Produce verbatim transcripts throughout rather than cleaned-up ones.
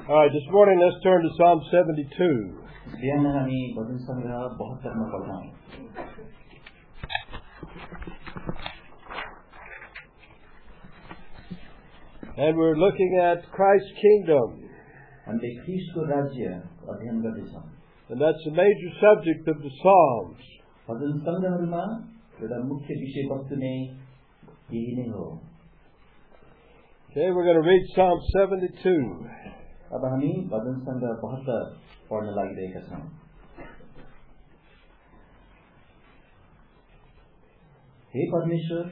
All right, this morning let's turn to Psalm seventy-two. बिहान हामी भजन संग्रह बहत्तर मा पढ्छौं. And we're looking at Christ's kingdom. हामीले ख्रीष्टको राज्य अध्ययन गर्दैछौं. And that's the major subject of the Psalms. भजन संग्रहहरुमा एउटा मुख्य विषय वस्तु नै यही नै हो. Okay, we're going to read Psalm seventy-two. अब हामी भजन संग्रह बहत्तर पढ्न लागिरहेका छौं. हे परमेश्वर,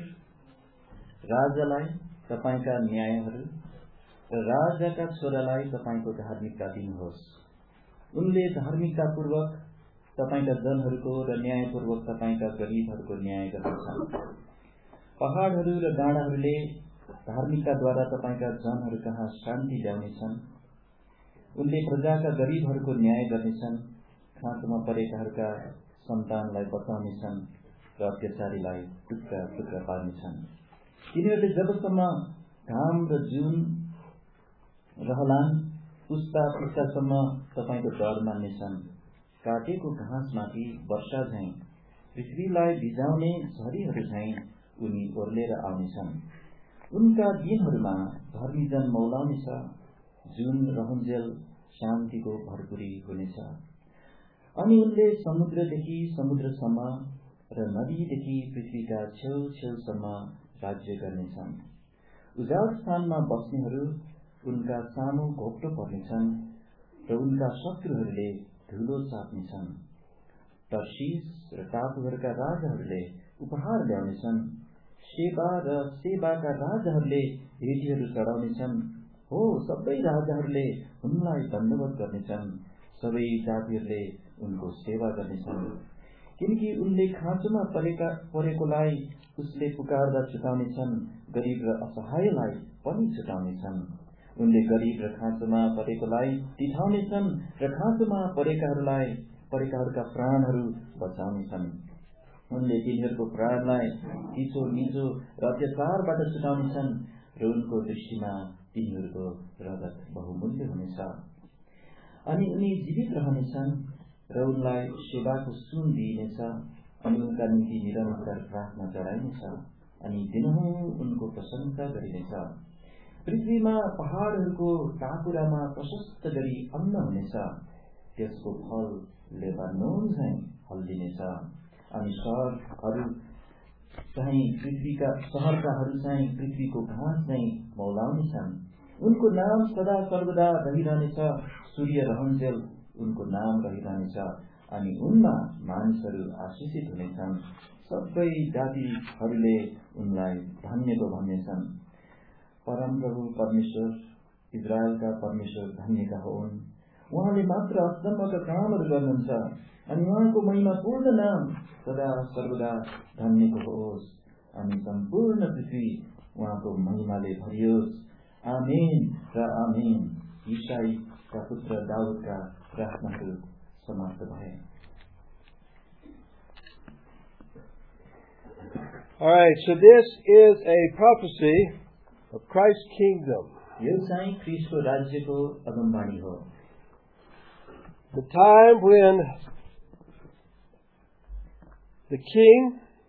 राजालाई तपाईका न्यायहरू र राजाका छोरालाई तपाईको धार्मिकता दिनुहोस्. उनले धार्मिकता पूर्वक तपाईका जनहरूको र न्यायपूर्वक तपाईका गरीबहरूको न्याय गर्छन्. पहाडहरू र डाँडाहरूले धार्मिकताद्वारा तपाईका जनहरू कहाँ शान्ति ल्याउनेछन्. उनले प्रजाका गरीबहरूको न्याय गर्नेछन्. खाँचोमा परेकाहरूका सन्तानलाई बचाउनेछन् र अत्याचारीलाई टुक्रा टुक्रा पार्नेछन्. तिनीहरूले जबसम्म घाम र जुन रहलान् पुस्ता पुस्तासम्म तपाईको डर मान्नेछन्. काटेको घाँसमाथि वर्षा झैं पृथ्वीलाई भिजाउने झरीहरू झैं उनी ओर्लेर आउनेछन्. उनका दिनहरूमा धर्मी जन मौलाउनेछ. जुन रहन्जेल शान्तिको भरपुरी हुनेछ. अनि उनले समुद्रदेखि समुद्रसम्म र नदीदेखि पृथ्वीका छेउ छेउसम्म राज्य गर्नेछन्. उजाड स्थानमा बस्नेहरू उनका सामु घोप्टो पर्नेछन् र उनका शत्रुहरूले धुलो चाप्नेछन्. तर्शीस र टापुहरूका राजाहरूले उपहार ल्याउनेछन्. शेबा र सेबाका राजाहरूले भेटीहरू चढाउनेछन्. हो, सबै राजाहरूले उनलाई दण्डवत गर्नेछन्. सबै जातिहरूले उनको सेवा गर्नेछन्. किनकि उनले खाँचोमा परेका परेकोलाई उसले पुकारदा छुटाउनेछन्. गरीब र असहायलाई पनि छुटाउनेछन्. उनले गरीब र खाँचोमा परेकोलाई तिठाउनेछन् र खाँचोमा परेकाहरूलाई परेकाहरूका प्राणहरू बचाउनेछन्. उनले तिनीहरूको प्राणलाई चिसो निजो र अत्याचारबाट छुटाउनेछन् र उनको दृष्टिमा तिनीहरूको रगत बहुमूल्य हुनेछ. अनि उनी जीवित रहनेछन् र उनलाई सेवाको सुन दिइनेछ. अनि उनका निम्ति निरन्तर प्रार्थना चढाइनेछ. अनि दिनहुँ उनको प्रशंसा गरिनेछ. पृथ्वीमा पहाडहरूको टापुरामा प्रशस्त गरी अन्न हुनेछ. त्यसको फल लेबानोन झैं हल्लिनेछ. अनि सहरहरू चाहिँ पृथ्वीका सहरकाहरू चाहिँ पृथ्वीको घाँस चाहिँ मौलाउनेछन्. उनको नाम सदा सर्वदा रहिरहनेछ. सूर्य रहन्जेल उनको नाम रहिरहनेछ. अनि उनमा मानिसहरू आशीषित हुनेछन्. सबै जातिहरूले उनलाई धन्यको भन्नेछन्. परमप्रभु परमेश्वर इजरायलका परमेश्वर धन्यका हुन्. उहाँले मात्र अचम्मका कामहरू गर्नुहुन्छ. अनि उहाँको महिमापूर्ण नाम सदा सर्वदा धन्यको होस्. अनि सम्पूर्ण पृथ्वी उहाँको महिमाले भरियोस्. आमेन र आमेन. ईशाईका पुत्र दाउदका प्रार्थनाहरू समाप्त भए. All right, so this is a prophecy of Christ's kingdom. यो चाहिँ ख्रीष्टको राज्यको अगमबाणी हो. The time when the king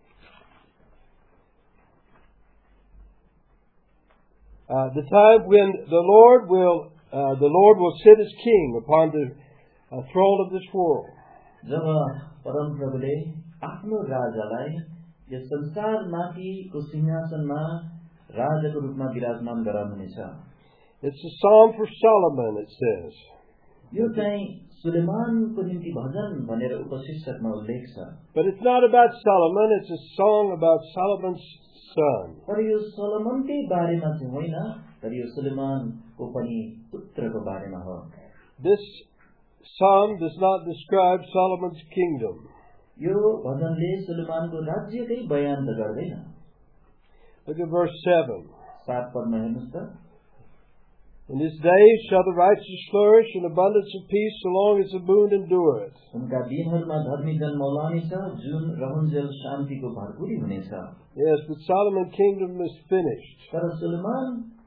uh, the time when the Lord will uh, the Lord will sit as king upon the uh, throne of this world. जब परमप्रभुले आफ्नो राजालाई yes संसारमाथिको सिंहासनमा राजाको रूपमा विराजमान गराउनुहुनेछ. It's a psalm for Solomon, it says. यो चाहिँ सुलेमानको निम्ति भजन भनेर उपशीर्षकमा उल्लेख छ. But it's not about Solomon, it's a song about Solomon's son. तर यो सोलोमनकै बारेमा चाहिँ होइन, तर यो सुलेमानको पनि पुत्रको बारेमा हो. This psalm does not describe Solomon's kingdom. यो भजनले सुलेमानको राज्यकै बयान त गर्दैन. Look at verse seven. सात पदमा हेर्नुस् त. In his days shall the righteous flourish in abundance of peace, so long as the moon endureth. उनका दिनहरूमा धर्मी जन मौलाउनेछ. जुन रहन्जेल शान्तिको भरपुरी हुनेछ. Yes, but Solomon's kingdom is finished. तर सुलेमान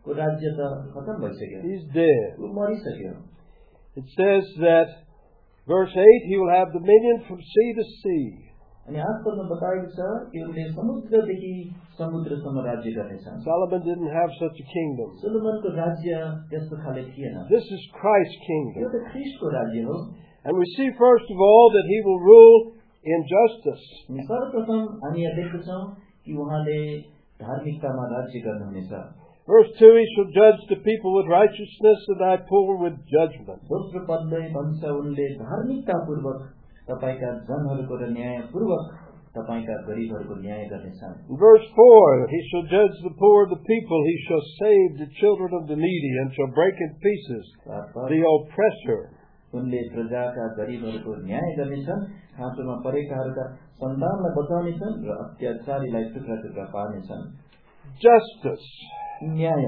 को राज्य त खत्म भइसक्यो He's dead. ऊ मरिसक्यो It says that, verse eight, he will have dominion from sea to sea. अनि आठ पदमा बताएको छ कि उनले समुद्रदेखि समुद्रसम्म राज्य गर्नेछन् Solomon didn't have such a kingdom. सोलोमनको राज्य त्यस्तो खाले थिएन This is Christ's yo kingdom. त ख्रीष्टको राज्य हो And we see first of all that he will rule in justice. अनि सर्वप्रथम हामी यहाँ देख्दछौँ कि उहाँले धार्मिकतामा राज्य गर्नुहुनेछ Verse two, he shall judge the people with righteousness and thy poor with judgment. दोस्रो पदले भन्छ उनले धार्मिकतापूर्वक तपाईका जनहरूको र न्यायपूर्वक तपाईका गरिबहरूको न्याय गर्नेछन् Verse four, he shall judge the poor of the people, he shall save the children of the needy, and shall break in pieces the oppressor. उनले प्रजाका गरिबहरूको न्याय गर्नेछन् खाँचोमा परेकाहरूका सन्तानलाई बचाउनेछन् र अत्याचारीलाई टुक्रा टुक्रा पार्नेछन् Justice. न्याय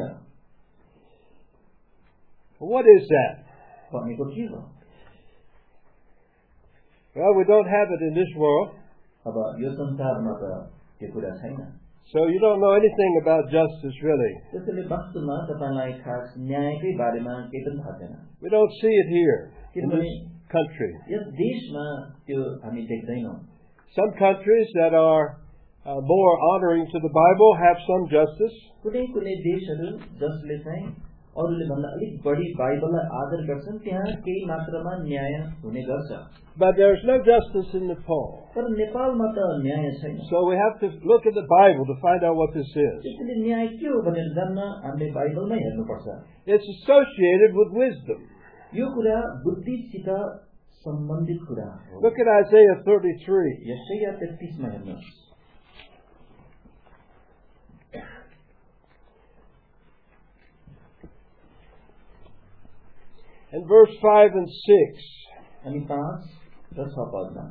What is that? भनेको के हो Well, we don't have it in this world, अब यो संसारमा त त्यो कुरा छैन so you don't know anything about justice, really. त्यसैले वास्तवमा तपाईलाई खास न्यायकै बारेमा केही पनि थाहा छैन We don't see it here in this country. यस देशमा त्यो हामी देख्दैनौँ Some countries that are uh, more honoring to the Bible have some justice. कुनै कुनै देशहरू जसले चाहिँ अरूले भन्दा अलिक बढी बाइबललाई आदर गर्छन् त्यहाँ केही मात्रामा न्याय हुने गर्छ But there's no justice in Nepal. तर नेपालमा त न्याय छैन So we have to look at the Bible to find out what this is. त्यसैले न्याय के हो भनेर जान्न हामीले बाइबलमै हेर्नुपर्छ It's associated with wisdom. यो कुरा बुद्धिसित सम्बन्धित कुरा हो Look at Isaiah thirty-three. यशाया तेत्तीस मा हेर्नुहोस् In verse five and six. अनि पाँच र छ Padma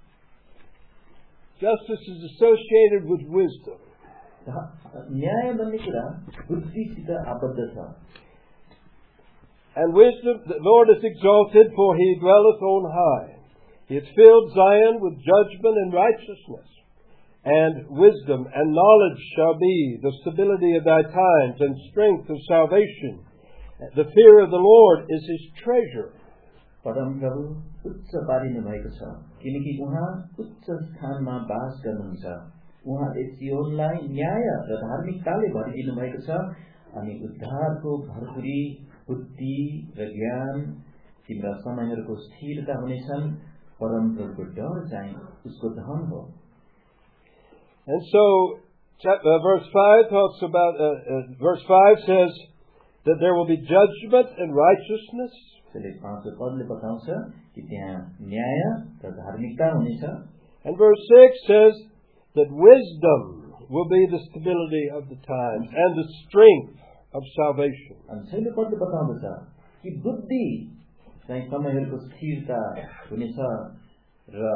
Justice is associated with wisdom. न्याय भन्ने कुरा बुद्धिसित आबद्ध छ And wisdom, the Lord is exalted, for he dwelleth on high. He hath filled Zion with judgment and righteousness. And wisdom and knowledge shall be the stability of thy times, and strength of salvation. The fear of the Lord is his treasure. परम प्रभु उच्च पारिनु भएको छ किनकि उहाँ उच्च स्थानमा बास गर्नुहुन्छ उहाँले सियोनलाई न्याय र धार्मिकताले भरिदिनु भएको छ अनि उद्धारको भरपुरी बुद्धि र ज्ञान तिम्रा समयहरूको स्थिरता हुनेछन् परम प्रभुको डर चाहिँ उसको धन हो And so, uh, verse five talks about, uh, uh, verse five says that there will be judgment and righteousness. त्यसले पाँचौं पदले बताउँछ कि त्यहाँ न्याय र धार्मिकता हुनेछ And verse six says that wisdom will be the stability of the times and the strength of salvation. अनि छैटौं पदले बताउँदछ कि बुद्धि चाहिँ समयहरूको स्थिरता हुनेछ र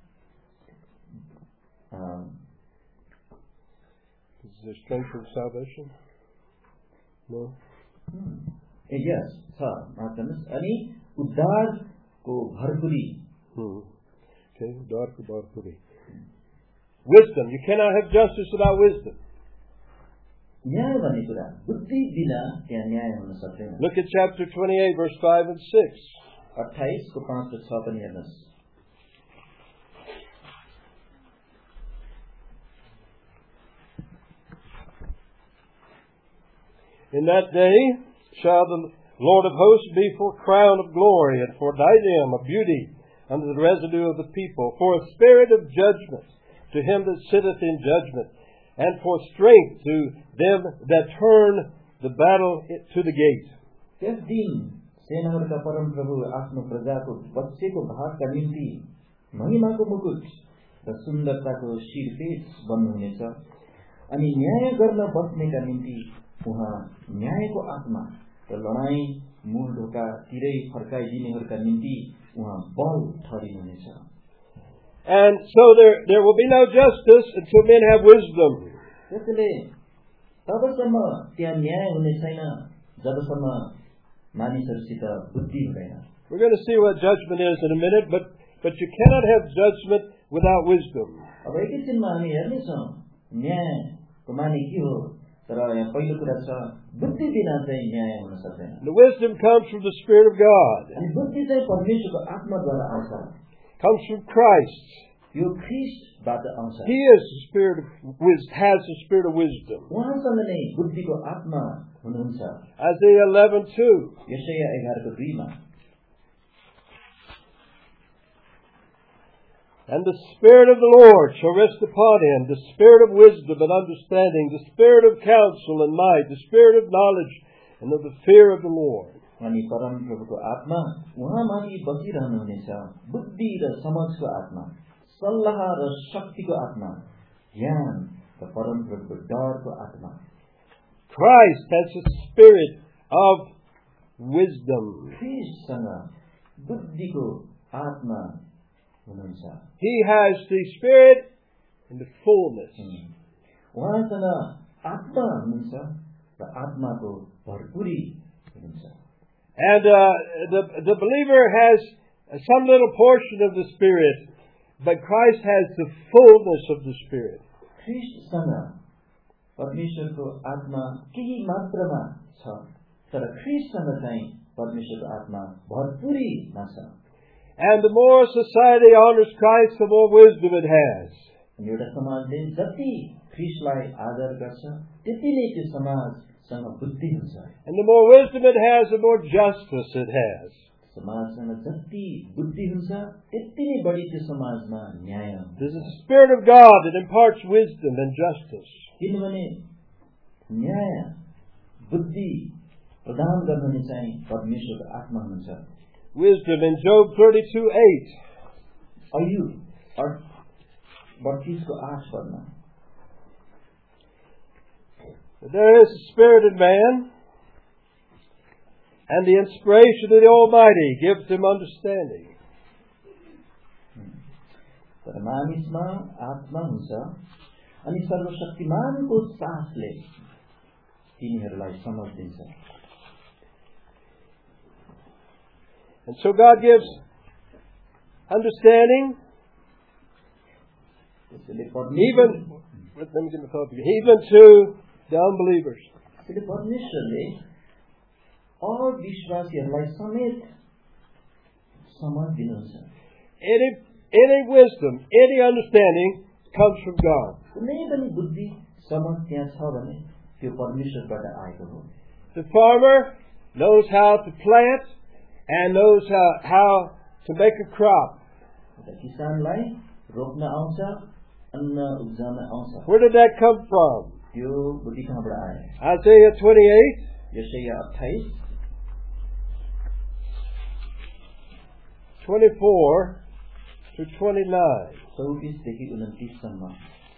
Is there strength of salvation? No. यस छ मार्कनुस् अनि उद्धारको भरपुरी Hmm. Okay, dark darkuri. Wisdom. You cannot have justice without wisdom. न्याय भन्ने कुरा बुद्धि बिना त्यहाँ न्याय हुन सक्दैन Look at chapter twenty-eight, verse five and six. अट्ठाइस को पाँच र छ पनि हेर्नुहोस् In that day shall the Lord of hosts be for crown of glory, and for diadem of beauty unto the residue of the people, for a spirit of judgment to him that sitteth in judgment, and for strength to them that turn the battle to the gate. त्यस दिन सेनाहरूका परम प्रभु आफ्नो प्रजाको बच्चेको भागका निम्ति महिमाको मुकुट र सुन्दरताको शिरपेश बन्नुहुनेछ अनि न्याय गर्न बस्नेका निम्ति उहाँ न्यायको आत्मा र लडाई मूल ढोका तिरै फर्काइदिनेहरूका निम्ति उहाँ बल ठहरिनुहुनेछ And so there there will be no justice until men have wisdom. त्यसैले तबसम्म त्यहाँ न्याय हुने छैन जबसम्म मानिसहरूसित बुद्धि हुँदैन We're going to see what judgment is in a minute, but but you cannot have judgment without wisdom. अब एकैछिनमा हामी हेर्नेछौँ न्यायको माने के हो तर यहाँ पहिलो कुरा छ बुद्धि बिना चाहिँ न्याय हुन सक्दैन। The wisdom comes from the Spirit of God. अनि बुद्धि चाहिँ परमेश्वरको आत्माद्वारा आउँछ। Comes from Christ. यो ख्रीष्टबाट आउँछ। He is the spirit of wisdom, has the spirit of wisdom. उहाँसँग नै बुद्धिको आत्मा हुनुहुन्छ। Isaiah eleven two. यशाया एघार को दुई मा And the Spirit of the Lord shall rest upon him, the Spirit of wisdom and understanding, the Spirit of counsel and might, the Spirit of knowledge and of the fear of the Lord. अनि परम प्रभुको आत्मा उहाँमाथि बसिरहनुहुनेछ, बुद्धि र समझको आत्मा, सल्लाह र शक्तिको आत्मा, ज्ञान र परम प्रभुको डरको आत्मा। Christ has the spirit of wisdom. ख्रीष्टसँग बुद्धिको आत्मा हुनुहुन्छ। He has the spirit in the fullness. उहाँसँग आत्मा हुनुहुन्छ र आत्माको भरपुरी हुनुहुन्छ। And uh, the the believer has some little portion of the Spirit, but Christ has the fullness of the Spirit. ख्रीष्टसँग परमेश्वरको आत्मा केही मात्रामा छ, तर ख्रीष्टसँग चाहिँ परमेश्वरको आत्मा भरपुरीमा छ। And the more society honors Christ, the more wisdom it has. अनि एउटा समाजले जति ख्रीष्टलाई आदर गर्छ, त्यतिले त्यो समाजसँग बुद्धि हुन्छ। And the more wisdom it has, the more justice it has. समाजसँग जति बुद्धि हुन्छ, त्यति नै बढी त्यो समाजमा न्याय हुन्छ। This is the Spirit of God that imparts wisdom and justice. किनभने न्याय बुद्धि प्रदान गर्ने चाहिँ परमेश्वरको आत्मा हुनुहुन्छ। Wisdom in Job thirty-two eight. अय्यूब बत्तीस को आठ पढ्न। There is a spirit in man, and the inspiration of the Almighty gives him understanding. तर मानिसमा आत्मा हुन्छ, अनि सर्वशक्तिमानको सासले तिनीहरूलाई समझ दिन्छ। And so God gives understanding, even, let me get my thought together, even to the unbelievers. परमेश्वरले अविश्वासीहरूलाई समेत समझ दिनुहुन्छ। Any any wisdom, any understanding comes from God. कुनै पनि बुद्धि समझ त्यहाँ छ भने त्यो परमेश्वरबाट आएको हो। The farmer knows how to plant and knows how, how to make a crop. किसानलाई रोप्न आउँछ, अन्न उब्जाउन आउँछ। Where did that come from? त्यो बुद्धि कहाँबाट आयो? Isaiah twenty-eight. यशाया अट्ठाइस twenty-four to twenty-nine. चौबीस देखि उन्तीस सम्म।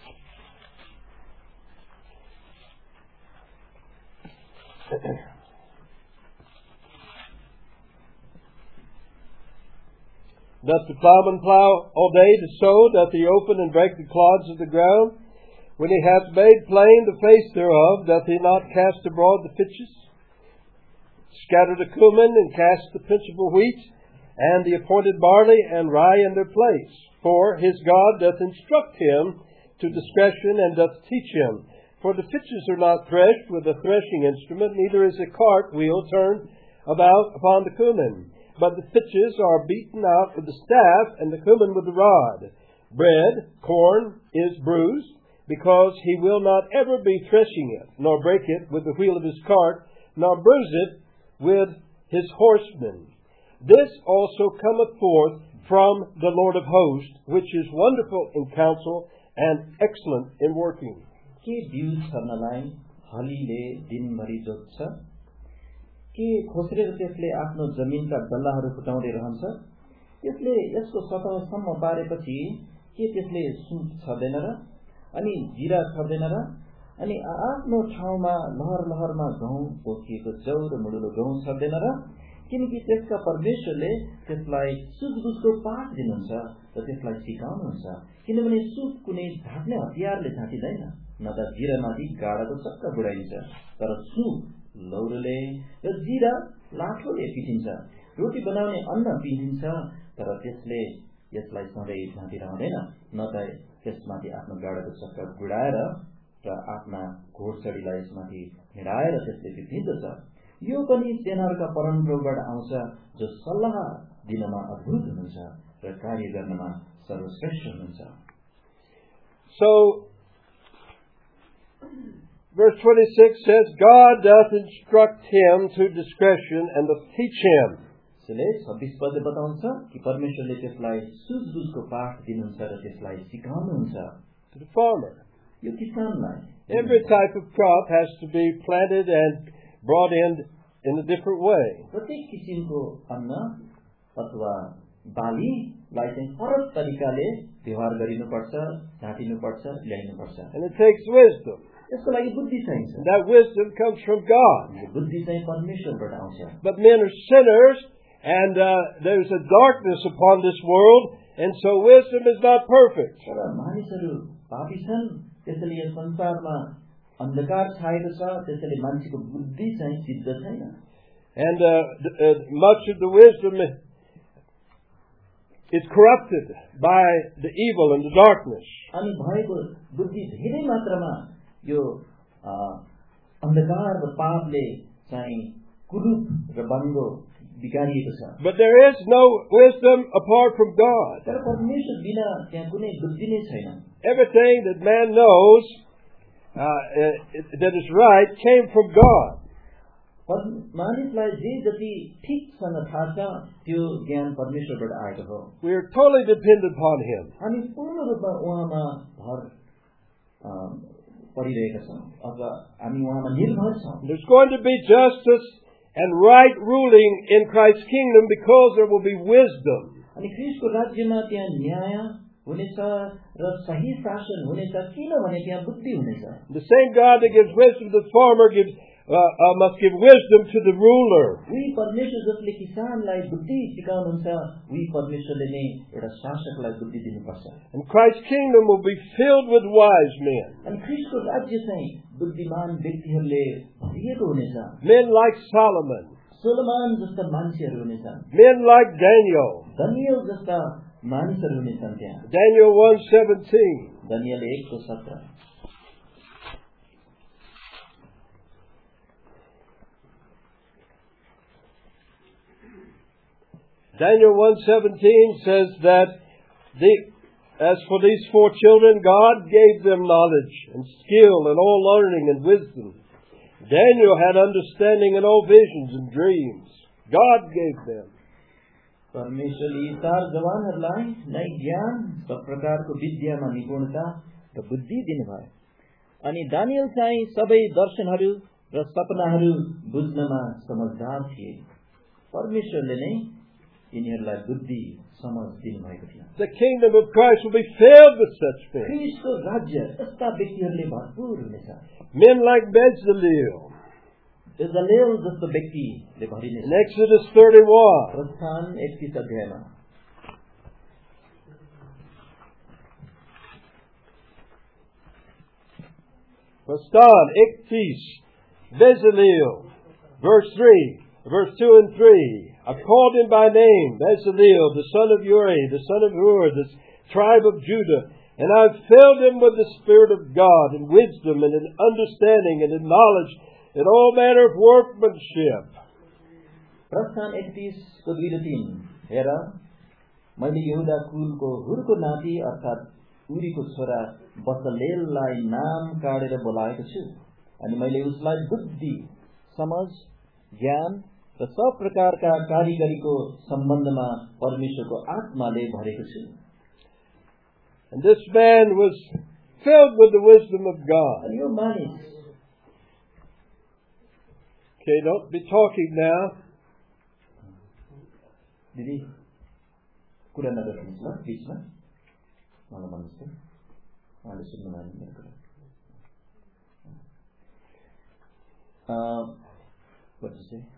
Doth the plowman plow all day to sow? Doth he open and break the clods of the ground? When he hath made plain the face thereof, doth he not cast abroad the fitches? Scatter the cumin, and cast the principal wheat, and the appointed barley and rye in their place. For his God doth instruct him to discretion, and doth teach him. For the fitches are not threshed with a threshing instrument, neither is a cart wheel turned about upon the cumin. But the fitches are beaten out with the staff, and the cumin with the rod. Bread, corn, is bruised, because he will not ever be threshing it, nor break it with the wheel of his cart, nor bruise it with his horsemen. This also cometh forth from the Lord of hosts, which is wonderful in counsel and excellent in working. के बिउ छर्नलाई हलीले दिनभरि जोत्छ, के खोस्रेर त्यसले आफ्नो जमिनका डल्लाहरू फुटाउँदै रहन्छ। त्यसले यसको सतहसम्म पारेपछि के त्यसले सुप छर्दैन र अनि जिरा छर्दैन र अनि आफ्नो ठाउँमा लहर लहरमा गहुँ पोखिएको जौ र मुडुलो गहुँ छर्दैन र किनकि त्यसका परमेश्वरले त्यसलाई सुझबुझको पाठ दिनुहुन्छ र त्यसलाई सिकाउनुहुन्छ। किनभने सुप कुनै ढाक्ने हतियारले ढाकिँदैन, न त जिरामाथि गाडाको चक्का बुढाइन्छ, तर सुप लौरोले र जिरा लाठोले पिटिन्छ। रोटी बनाउने अन्न पिसिन्छ, तर त्यसले यसलाई सधैँ ढाकिरहँदैन, न त त्यसमाथि आफ्नो गाडाको चक्का बुढाएर र आफ्ना घोडचडीलाई यसमाथि हिँडाएर त्यसले बिग्रिँदछ। यो पनि सेनाहरूका परमप्रभुबाट आउँछ, जो सल्लाह दिनमा अद्भुत हुनुहुन्छ र कार्य गर्नमा सर्वश्रेष्ठ हुनुहुन्छ। So, verse twenty-six says, God doth instruct him to discretion and doth teach him. त्यसले छब्बीस पदले बताउँछ कि परमेश्वरले त्यसलाई सुझबुझको पाठ दिनुहुन्छ र त्यसलाई सिकाउनुहुन्छ। To the farmer. Yo किसानलाई। Every type of crop has to be planted and brought in in a different way. प्रत्येक किसिमको अन्न अथवा बालीलाई चाहिँ फरक तरिकाले व्यवहार गरिनुपर्छ, झाँटिनुपर्छ, ल्याइनुपर्छ। And it takes wisdom. यसको लागि बुद्धि चाहिन्छ। That wisdom comes from God. यो बुद्धि चाहिँ परमेश्वरबाट आउँछ। But men are sinners, and uh, there's a darkness upon this world, and so wisdom is not perfect. तर मानिसहरू पापी छन्, त्यसैले यस संसारमा अन्धकार छाएको छ, त्यसैले मान्छेको बुद्धि चाहिँ सिद्ध छैन। And uh, uh, much of the wisdom is corrupted by the evil and the darkness. अनि भएको बुद्धि धेरै मात्रामा यो अन्धकार र पापले चाहिँ कुरूप र बङ्गो बिगारिएको छ। But there is no wisdom apart from God. तर परमेश्वर बिना त्यहाँ कुनै बुद्धि नै छैन। Everything that man knows uh, uh, that is right came from God. मानिसलाई जे जति ठीकसँग थाहा छ त्यो ज्ञान परमेश्वरबाट आएको हो। We are totally dependent upon Him. हामी पूर्ण रूपमा उहाँमा भर परिरहेका छौँ अथवा हामी उहाँमा निर्भर छौँ। There's going to be justice and right ruling in Christ's kingdom because there will be wisdom. अनि ख्रीष्टको राज्यमा त्यहाँ न्याय हुनेछ र सही शासन हुनेछ किनभने त्यहाँ बुद्धि हुनेछ। The same God that gives wisdom to the farmer gives uh, uh, must give wisdom to the ruler. उही परमेश्वर जसले किसानलाई बुद्धि सिकाउनुहुन्छ उही परमेश्वरले नै एउटा शासकलाई बुद्धि दिनुपर्छ। And Christ's kingdom will be filled with wise men. अनि ख्रीष्टको राज्य चाहिँ बुद्धिमान व्यक्तिहरूले भरिएको हुनेछ। Men like Solomon. सोलोमन जस्ता मान्छेहरू हुनेछन्। Men like Daniel. दानियल जस्ता मानिसहरू हुनेछन् त्यहाँ। Daniel one seventeen. दानियल एक को सत्रह। Daniel one seventeen says that the, as for these four children, God gave them knowledge and skill and all learning and wisdom. Daniel had understanding in all visions and dreams. God gave them. परमेश्वरले चार जवानहरूलाई नै ज्ञान सब प्रकारको विद्यामा निपुणता र बुद्धि दिनुभयो। अनि दानियल चाहिँ सबै दर्शनहरू र सपनाहरू बुझ्नमा समझदार थिए। परमेश्वरले नै यिनीहरूलाई बुद्धि समझ दिनुभएको थियो। The kingdom of Christ will be filled with such men. ख्रीष्टको राज्य यस्ता व्यक्तिहरूले भरपूर हुनेछ। Men like Bezalel. बेजलेल जस्तो व्यक्तिले भरिनेछ। In Exodus thirty-one. प्रस्थान एकतीस अध्यायमा Pastan, Iktish, Bezalel, verse three, verse two and three. I called him by name, Bezalel, the son of Uri, the son of Hur, the tribe of Judah, and I've filled him with the Spirit of God, in wisdom, and in understanding, and in knowledge, in all manner of workmanship. प्रस्थान एकतीस को दुई र तीन। हेर, मैले यहुदा कुलको हुरको नाति अर्थात् उरीको छोरा बसलेललाई नाम काटेर बोलाएको छु। अनि मैले उसलाई बुद्धि, समझ, ज्ञान र सब प्रकारका कारिगरीको सम्बन्धमा परमेश्वरको आत्माले भरेको छु। And this man was filled with the wisdom of God. अनि यो मानिस Okay, don't be talking now. दिदी कुरा नगर्नुहोस् ल बीचमा मलाई भन्नुहोस् त उहाँले सुन्नु मान्नु मेरो कुरा। What did you say?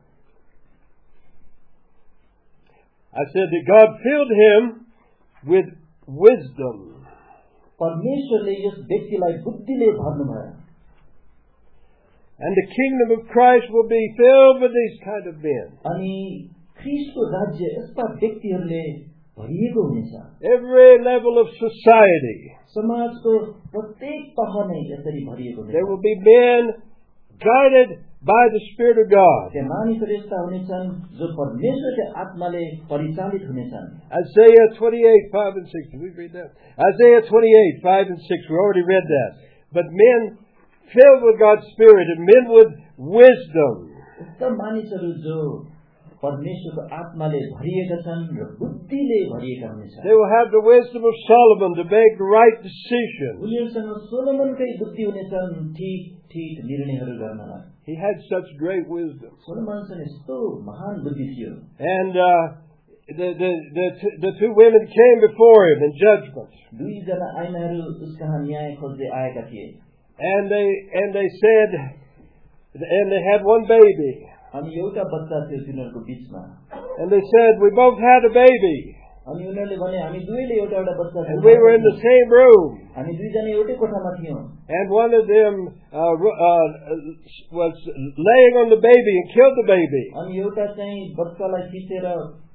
I said that God filled him with wisdom. परमेश्वरले यस व्यक्तिलाई बुद्धिले भर्नुभयो। And the kingdom of Christ will be filled with these kind of men. अनि ख्रीष्टको राज्य यस्ता व्यक्तिहरूले भरिएको हुनेछ। Every level of society. समाजको प्रत्येक तह नै यसरी भरिएको हुनेछ। There will be men guided by the Spirit of God. त्यहाँ मानिसहरू यस्ता हुनेछन् जो परमेश्वरको आत्माले परिचालित हुनेछन्। Isaiah twenty-eight, five and six. Did we read that? Isaiah twenty-eight, five and six. We already read that. But men filled with God's Spirit and men with wisdom. यस्ता मानिसहरू जो परमेश्वरको आत्माले भरिएका छन् र बुद्धिले भरिएका हुनेछन्। They will have the wisdom of Solomon to make the right decision. उनीहरूसँग सोलोमनकै बुद्धि हुनेछन् ठीक ठीक निर्णयहरू गर्नलाई। He had such great wisdom. सोलोमनसँग यस्तो महान बुद्धि थियो। And uh, the, the, the, t- the two women came before him in judgment. दुईजना आइनाहरू उसकहाँ न्याय खोज्दै आएका थिए। And they, and they said, and they had one baby. अनि एउटा बच्चा थियो तिनीहरूको बीचमा। And they said, we both had a baby. अनि उनीहरूले भने हामी दुवैले एउटा एउटा बच्चा And we were in the same room. हामी दुईजना एउटै कोठामा थियौं। And one of them uh, uh, was laying on the baby and killed the baby. अनि एउटा चाहिँ बच्चालाई खिचेर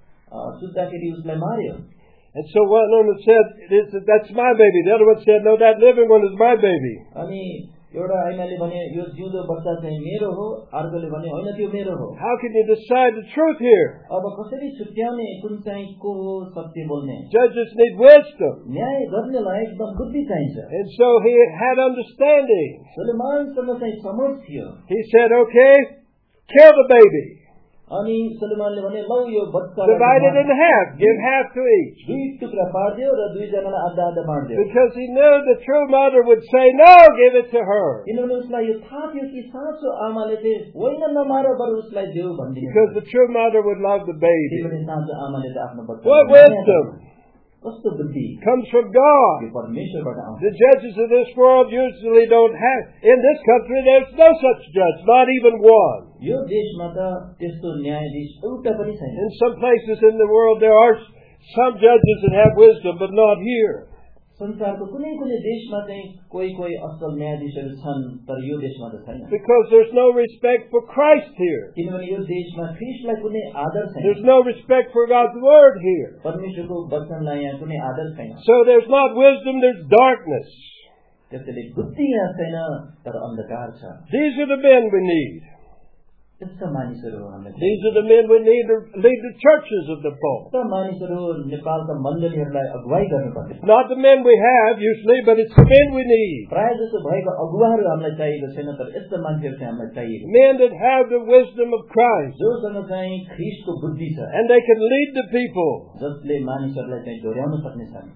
सुत्दाखेरि उसलाई मार्यो। And so one of them said, that's my baby. The other one said, no, that living one is my baby. अनि एउटा आइनाले भने यो जिउँदो बच्चा चाहिँ मेरो हो, अर्कोले भने हैन त्यो मेरो हो। How can you decide the truth here? अब कसरी छुट्याउने कुन चाहिँ को हो सत्य बोल्ने? Judges need wisdom. न्याय गर्नेलाई एकदम बुद्धि चाहिन्छ। And so he had understanding. सोलोमनसँग चाहिँ समझ थियो। He said, okay, kill the baby. अनि सोलोमनले भने लौ यो बच्चालाई divide it in half, give half to each. दुई टुक्रा पार्दियो र दुईजनालाई आधा आधा बाँड्दियो। Because he knew the true mother would say, no, give it to her. किनभने उसलाई यो थाहा थियो कि साँचो आमाले चाहिँ होइन नमार बरु उसलाई देऊ भन्दियो। Because the true mother would love the baby. किनभने साँचो आमाले त आफ्नो बच्चालाई What wisdom कस्तो बुद्धि comes from God. यो परमेश्वरबाट आउँछ। The judges of this world usually don't have. In this country, there's no such judge, not even one. यो देशमा त त्यस्तो न्यायाधीश एउटा पनि छैन। In some places in the world, there are some judges that have wisdom, but not here. संसारको कुनै कुनै देशमा चाहिँ कोही कोही असल न्यायाधीशहरू छन्, तर यो देशमा त छैन। Because there's no respect for Christ here. किनभने यो देशमा ख्रीष्टलाई कुनै आदर छैन। There's no respect for God's word here. परमेश्वरको वचनलाई यहाँ कुनै आदर छैन। So there's not wisdom, there's darkness. त्यसैले बुद्धि यहाँ छैन, तर अन्धकार छ। These are the men we need. त्यस्ता मानिसहरू हामीलाई। These are the men we need to lead the churches of the Pope. त्यस्ता मानिसहरू नेपालका मण्डलीहरूलाई अगुवाई गर्नुपर्छ। Not the men we have usually, but it's the men we need. प्राय जसो भएको अगुवाहरू हामीलाई चाहिएको छैन, तर यस्ता मान्छेहरू चाहिँ हामीलाई चाहिएको। Men that have the wisdom of Christ. जोसँग चाहिँ ख्रीष्टको बुद्धि छ। And they can lead the people. जसले मानिसहरूलाई चाहिँ डोर्याउन सक्नेछन्।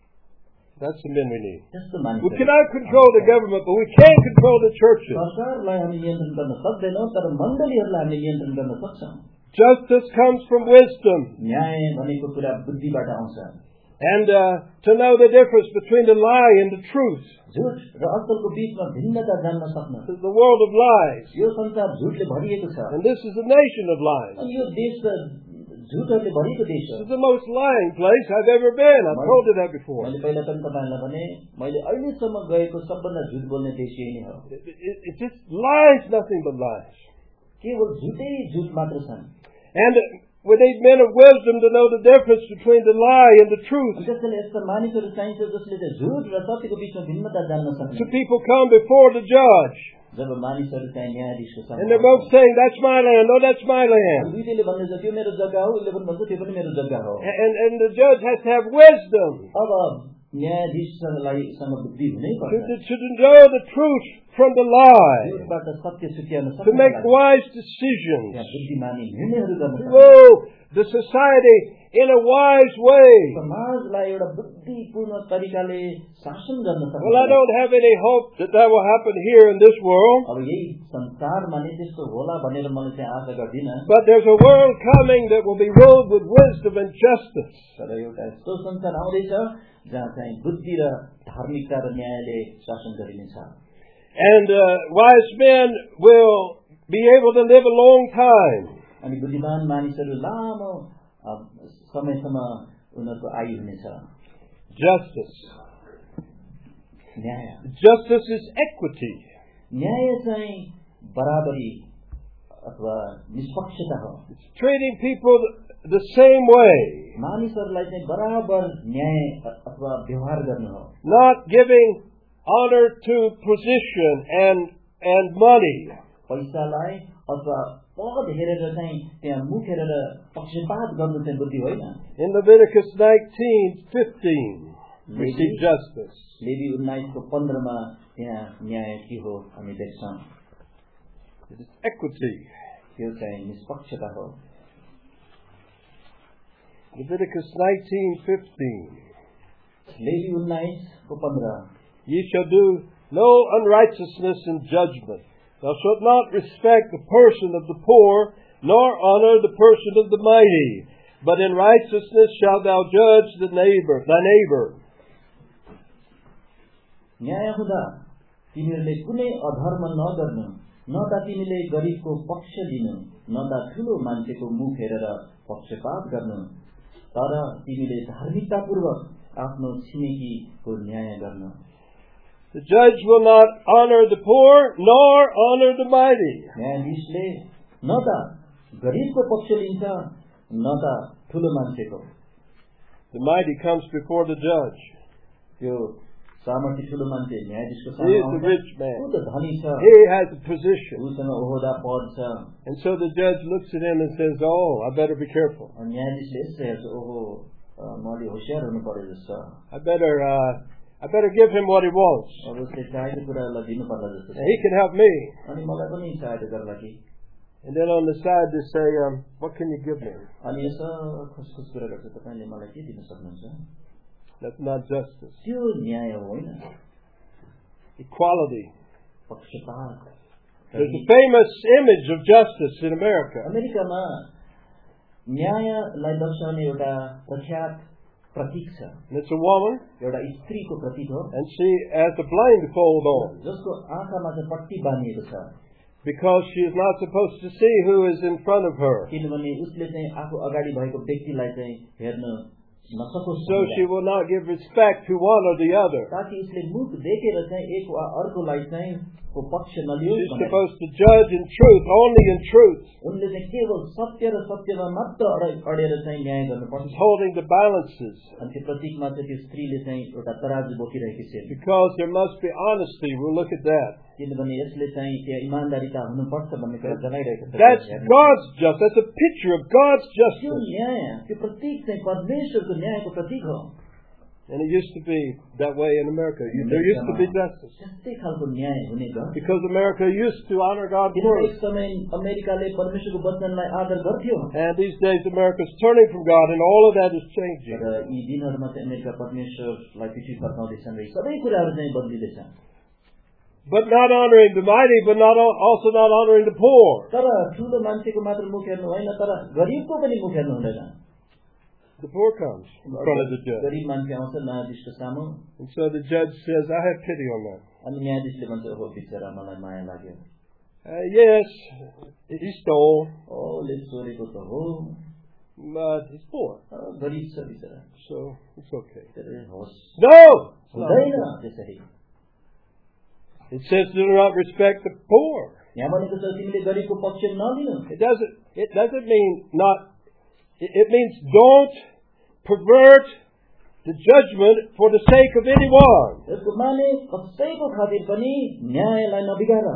That's the men we need. त्यस्तो We मानिसहरू। cannot control the government, but we can control the churches. सरकारलाई हामी नियन्त्रण गर्न सक्दैनौँ, तर मण्डलीहरूलाई हामीले नियन्त्रण गर्न सक्छौँ। Justice comes from wisdom. न्याय भनेको कुरा बुद्धिबाट आउँछ। And uh, to know the difference between the lie and the truth. झुट र असलको बीचमा भिन्नता जान्न सक्नु। This is the world of lies. यो संसार झुटले भरिएको छ। And this is the nation of lies. अनि यो देश त झुटहरूले भरिएको देश हो। This is the most lying place I've ever been. I've told you that before. मैले पहिला पनि तपाईँलाई भने मैले अहिलेसम्म गएको सबभन्दा झुट बोल्ने देश यही नै हो। It, it, it just lies, nothing but lies. केवल झुटै झुट मात्र छन्। And we need men of wisdom to know the difference between the lie and the truth. त्यसैले यस्ता मानिसहरू चाहिन्छ जसले चाहिँ झुट र सत्यको बीचमा भिन्नता जान्न सक्ने। So people come before the judge. जब मानिसहरू चाहिँ न्यायाधीशको सामु And they're both saying, that's my land, no, that's my land. दुईले भन्दैछ त्यो मेरो जग्गा हो, उसले पनि भन्छ त्यो पनि मेरो जग्गा हो। And, and the judge has to have wisdom अब न्यायाधीशलाई सँग बुद्धि हुनै to, पर्छ। to, to know the truth from the lie, झुटबाट सत्य छुट्याउन to make सक्ने wise decisions, बुद्धिमानी निर्णयहरू गर्न to सक्ने। rule the society in a wise way. समाजलाई एउटा बुद्धिपूर्ण तरिकाले शासन गर्न सक्ने। Well, I don't have any hope that that will happen here in this world. अब यही संसारमा नै त्यस्तो होला भनेर मैले चाहिँ आशा गर्दिन। But there's a world coming that will be ruled with wisdom and justice. तर एउटा यस्तो संसार आउँदैछ जहाँ चाहिँ बुद्धि र धार्मिकता र न्यायले शासन गरिनेछ। And uh, wise men will be able to live a long time. अनि बुद्धिमान मानिसहरू लामो समयसम्म उनीहरूको आयु हुनेछ। Justice. न्याय। Justice is equity. न्याय चाहिँ बराबरी अथवा निष्पक्षता हो। It's treating people the same way. मानिसहरूलाई चाहिँ बराबर न्याय अथवा व्यवहार गर्नु हो. Not giving honor to position and and money. पैसालाई अथवा पद हेरेर चाहिँ त्यहाँ मुख हेरेर पक्षपात गर्नु चाहिँ बुद्धि होइन. In Leviticus nineteen fifteen, we see justice. लेवी उन्नाइस को पंद्रह मा त्यहाँ न्याय के हो हामी देख्छौं. It is equity. यो चाहिँ निष्पक्षता हो. Leviticus nineteen fifteen. लेवी उन्नाइस को पंद्रह. Ye shall do no unrighteousness in judgment. Thou shalt not respect the person of the poor, nor honor the person of the mighty. But in righteousness shalt thou judge the neighbor, thy neighbor. न्याय हुँदा तिमीहरूले कुनै अधर्म नगर्नु, न त तिमीले गरिबको पक्ष लिनु, न त ठूलो मान्छेको मुख हेरेर पक्षपात गर्नु, तर तिमीले धार्मिकतापूर्वक आफ्नो छिमेकीको न्याय गर्नु. The judge will not honor the poor, nor honor the mighty. न्यायाधीशले न त गरिबको पक्ष लिन्छ, न त ठूलो मान्छेको. The mighty comes before the judge. त्यो सामर्थ्य ठूलो मान्छे न्यायाधीशको He is the सामने rich man. ऊ त धनी छ, He has a position. उसँग ओहदा पद छ. And so the judge looks at him and says, "Oh, I better be careful. अनि न्यायाधीशले यसो हेर्छ, ओहो मैले होशियार हुनु पर्यो जस्तो. I better, uh, I better give him what he wants. अब उसले चाहेको कुरालाई दिनु पर्ला जस्तो छ. And he can help me." अनि मलाई पनि सहायता गर्ला कि. And then on the side they say, um, "What can you give me?" अनि यसो खुसखुस कुरा गर्छ, तपाईले मलाई के दिन सक्नुहुन्छ? That's not justice. त्यो न्याय होइन. Equality. पक्षपात. There's a famous image of justice in America. अमेरिकामा न्यायलाई दर्शाउने एउटा प्रख्यात प्रतीक छ. And it's a woman, एउटा स्त्रीको प्रतीक हो, and she has a blindfold on जसको आँखामा चाहिँ पट्टी बाँधिएको छ. because she is not supposed to see who is in front of her. किनभने उसले चाहिँ आफू अगाडि भएको व्यक्तिलाई चाहिँ हेर्न नसकोस्, So she will not give respect to one or the other. ताकि उसले मुख देखेर चाहिँ एक वा अर्कोलाई चाहिँ को पक्ष नलियोस् She's भनेर. supposed to judge in truth, only in truth. उनले चाहिँ केवल सत्य र सत्यमा मात्र अड- अडेर चाहिँ न्याय गर्नुपर्छ. She's holding the balances अनि त्यो प्रतीकमा चाहिँ त्यो स्त्रीले चाहिँ एउटा तराजु बोकिरहेकी छिन्. because there must be honesty. We'll look at that. किनभने यसले चाहिँ त्यहाँ इमानदारीता हुनुपर्छ भन्ने कुरा जनाइरहेको छ. That's God's justice. That's a picture of God's त्यो justice. न्याय, त्यो प्रतीक चाहिँ परमेश्वरको न्यायको प्रतीक हो. And it used to be that way in America. There used to be justice. त्यस्तै खालको न्याय हुने गर्छ. Because America used to honor God's किनभने word. एक समय अमेरिकाले परमेश्वरको वचनलाई आदर गर्थ्यो. And these days America is turning from God and all of that is changing. र यी दिनहरूमा चाहिँ अमेरिका परमेश्वरलाई पछि फर्काउँदैछन् र यी सबै कुराहरू चाहिँ बदलिँदैछन्. But not honoring the mighty, but not also not honoring the poor. तर ठुलो मान्छेको मात्र मुख हेर्नु होइन, तर गरिबको पनि मुख हेर्नु हुँदैन. The poor comes in front of the judge. गरिब मान्छे आउँछ न्यायाधीशको सामु, And so the judge says, "I have pity on that." अनि न्यायाधीशले भन्छ, ओहो बिचरा मलाई माया लाग्यो. Uh, yes, he stole, ओले चोरेको त हो, but he's poor, गरिब छ बिचरा. so it's okay. त्यसैले होस्. No! हुँदैन त्यसरी. It says do not respect the poor. यहाँ भनेको छ तिमीले गरिबको पक्ष नलिनु. It doesn't, it doesn't mean not, it, it means don't pervert the judgment for the sake of anyone. यसको माने कसैको खातिर पनि न्यायलाई नबिगार.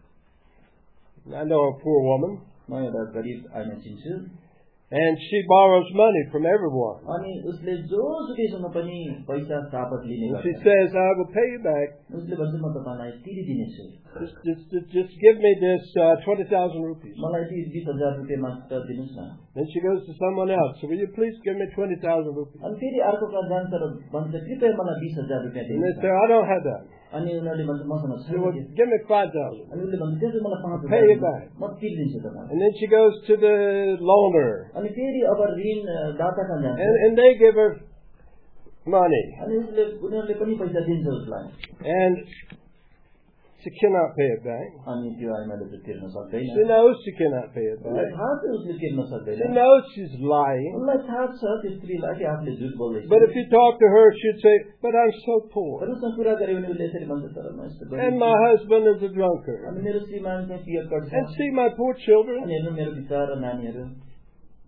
I know a poor woman, म एउटा गरिब आइना चिन्छु. and she borrows money from everyone. अनि उसले जोसुकैसँग पनि पैसा सापट लिने And she गर्छ. says, "I will pay you back. उसले भन्छ म तपाईलाई तिरिदिनेछु. Just, just, just, just give me this uh, twenty thousand rupees." मलाई ती बीस हजार रुपियाँ मात्र दिनुहोस् न. Then she goes to someone else. So will you please give me twenty thousand rupees? अनि फेरि अर्को कहाँ जान्छ र भन्छ कृपया मलाई बीस हजार रुपियाँ And they दिनुहोस् say, न. "I don't have that." अनि उनीहरूले भन्छ मसँग She छैन will, त्यो. give me five thousand. अनि उसले भन्छ त्यसो मलाई पाँच Pay हजार it back. म तिर्दिन्छु तपाईँलाई. And then she goes to the loaner, अनि फेरि अब ऋण दाता कहाँ जान्छ. and, and they give her money. अनि उसले उनीहरूले पनि पैसा दिन्छ उसलाई. And she cannot pay it back. अनि त्यो आइमाले चाहिँ तिर्न सक्दैन. She knows she cannot pay it उसलाई back. थाहा छ उसले तिर्न She सक्दैन. knows she's lying. उसलाई थाहा छ त्यो स्त्रीलाई कि आफूले झुट बोल्दैछ. But if you talk to her, she'd say, "But I'm so poor. तर उसँग कुरा गऱ्यो भने उसले यसरी भन्छ, तर म यस्तो गरिब And my छु। husband is a drunkard. अनि मेरो श्रीमान चाहिँ पियक्कड छ। And see my poor children." अनि हेर्नु मेरो बिचारा नानीहरू।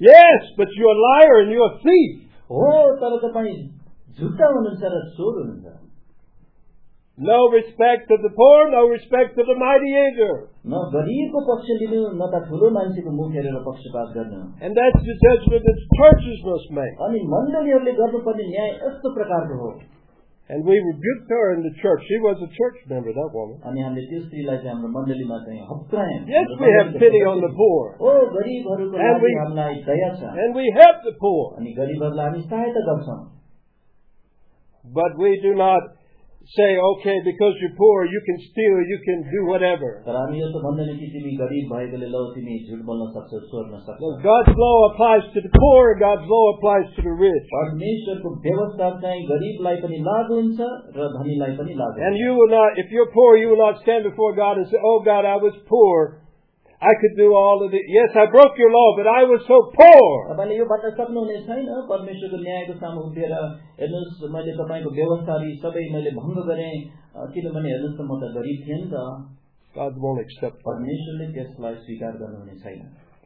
Yes, but you're a liar and you're a thief. हो, तर तपाईँ झुटा हुनुहुन्छ र चोर हुनुहुन्छ. No respect to the poor, no respect to the mighty either. न गरिबको पक्ष लिनु, न त ठुलो मान्छेको मुख हेरेर पक्षपात गर्नु. And that's the judgment that churches must make. अनि मण्डलीहरूले गर्नुपर्ने न्याय यस्तो प्रकारको हो. And we rebuked her in the church. She was a church member, that woman. अनि हामीले त्यो स्त्रीलाई चाहिँ हाम्रो मण्डलीमा चाहिँ हप्कायौं. Yes, we have pity on the poor. ओ गरिबहरूको लागि हामीलाई दया छ. And we help the poor. अनि गरिबहरूलाई हामी सहायता गर्छौं. But we do not say, okay, because you're poor, you can steal, you can do whatever. तर हामी यो त भन्दैन कि तिमी गरिब भएकोले ल तिमी झुट बोल्न सक्छौ, चोर्न सक्छौ. God's law applies to the poor, God's law applies to the rich. परमेश्वरको व्यवस्था चाहिँ गरिबलाई पनि लागू हुन्छ र धनीलाई पनि लागू हुन्छ. And you will not, if you're poor, you will not stand before God and say, oh God, I was poor. I could do all of it. Yes, I broke your law, but I was so poor. तपाईले यो भन्न सक्नुहुने छैन परमेश्वरको न्यायको सामु उभिएर हेर्नुस् मैले तपाईको व्यवस्थाहरु सबै मैले भंग गरे किनभने हेर्नुस् म त गरिब थिएँ नि त. God won't accept that. परमेश्वरले त्यसलाई स्वीकार गर्नुहुने छैन.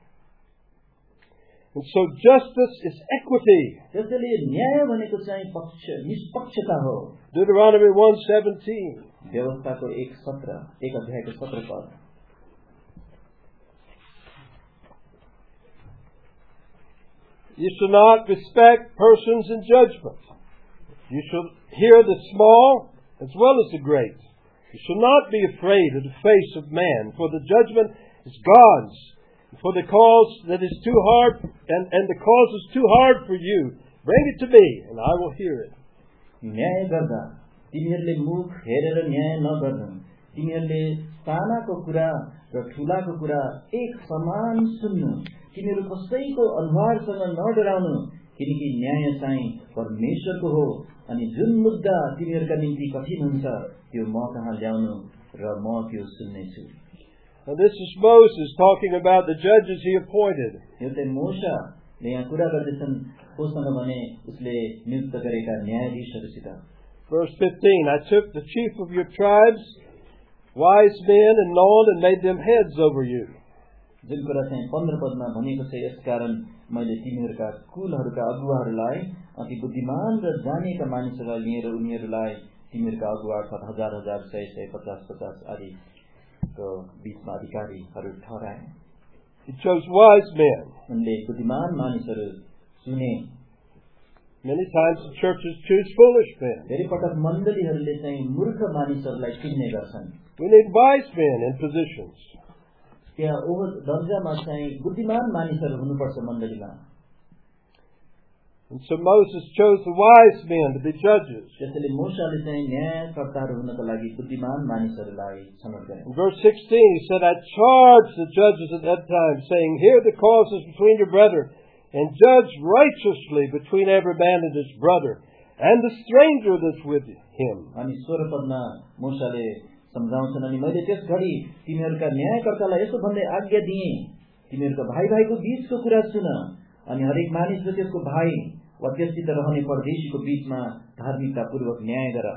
And so justice is equity. त्यसैले न्याय भनेको चाहिँ पक्ष निष्पक्षता हो. Deuteronomy one seventeen. व्यवस्थाको एक सत्र एक अध्यायको सत्र पद. You shall not respect persons in judgment. You shall hear the small as well as the great. You shall not be afraid of the face of man, for the judgment is God's. For the cause that is too hard, and, and the cause is too hard for you, bring it to me, and I will hear it. न्याय गर्दा तिमीहरूले मुख हेरेर न्याय नगर्नु. तिमीहरूले सानाको कुरा र ठूलाको कुरा एक समान सुन्नु. तिमीहरू कसैको अनुहारसँग नडराउनु, किनकि न्याय चाहिँ परमेश्वरको हो. अनि जुन मुद्दा तिमीहरूका निम्ति कठिन हुन्छ त्यो म कहाँ ल्याउनु र म त्यो सुन्नेछु. Now this is Moses talking about the judges he appointed. यो चाहिँ मोशाले यहाँ कुरा गर्दैछन् कोसँग भने उसले नियुक्त गरेका न्यायाधीशहरूसित. Verse fifteen, I took the chief of your tribes, wise men and known, and made them heads over you. जुन कुरा चाहिँ पन्ध्र पदमा भनेको छ यसकारण मैले तिमीहरूका कुलहरूका अगुवाहरूलाई अति बुद्धिमान र जानेका मानिसहरूलाई लिएर उनीहरूलाई तिमीहरूका अगुवा अर्थात हजार हजार सय सय पचास पचास आदिको बीचमा अधिकारीहरू ठहराए. He chose wise men. उनले बुद्धिमान मानिसहरू चुने. Many times the churches choose foolish men. धेरै पटक मण्डलीहरूले चाहिँ मूर्ख मानिसहरूलाई चुन्ने गर्छन्. We need wise men in positions. त्यहाँ ओहो दर्जामा चाहिँ बुद्धिमान मानिसहरू हुनुपर्छ मण्डलीमा. And so Moses chose the wise men to be judges. त्यसैले मोशाले चाहिँ न्यायकर्ताहरू हुनको लागि बुद्धिमान मानिसहरूलाई छनौट गरे. In verse sixteen he said, I charged the judges at that time, saying, hear the causes between your brethren, and judge righteously between every man and his brother, and the stranger that's with him. अनि सोह्र पदमा मोशाले सम्झाउँछन्, अनि मैले त्यस घडी तिमीहरूका न्यायकर्तालाई यसो भन्दै आज्ञा दिएँ, तिमीहरूका भाइ भाइको बीचको कुरा सुन, अनि हरेक मानिसले त्यसको भाइ वा त्यससित रहने परदेशीको बीचमा धार्मिकतापूर्वक न्याय गर.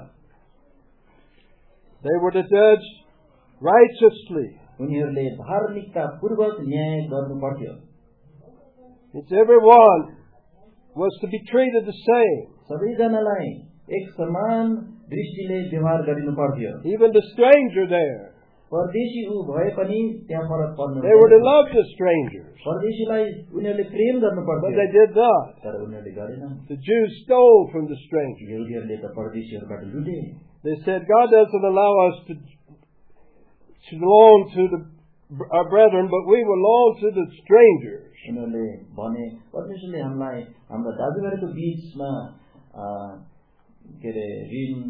They were to judge righteously. उनीहरूले धार्मिकतापूर्वक न्याय गर्नु पर्थ्यो. It's everyone was to be treated the same. सबैजनालाई एक समान दृष्टिले व्यवहार गरिनु पर्थ्यो. Even the stranger there. परदेशी उ भए पनि त्यहाँ फरक पर्नु. They were to love the strangers. परदेशीलाई उनीहरूले प्रेम गर्नु But पर्थ्यो. they did not. तर उनीहरूले गरेनन्. The Jews stole from the strangers. यहुदीहरूले त परदेशीहरूबाट लुटे. They said God doesn't allow us to to belong to the our brethren, but we belong to the strangers. उनीहरूले भने परमेश्वरले हामीलाई हाम्रा दाजुभाइको बीचमा के अरे ऋण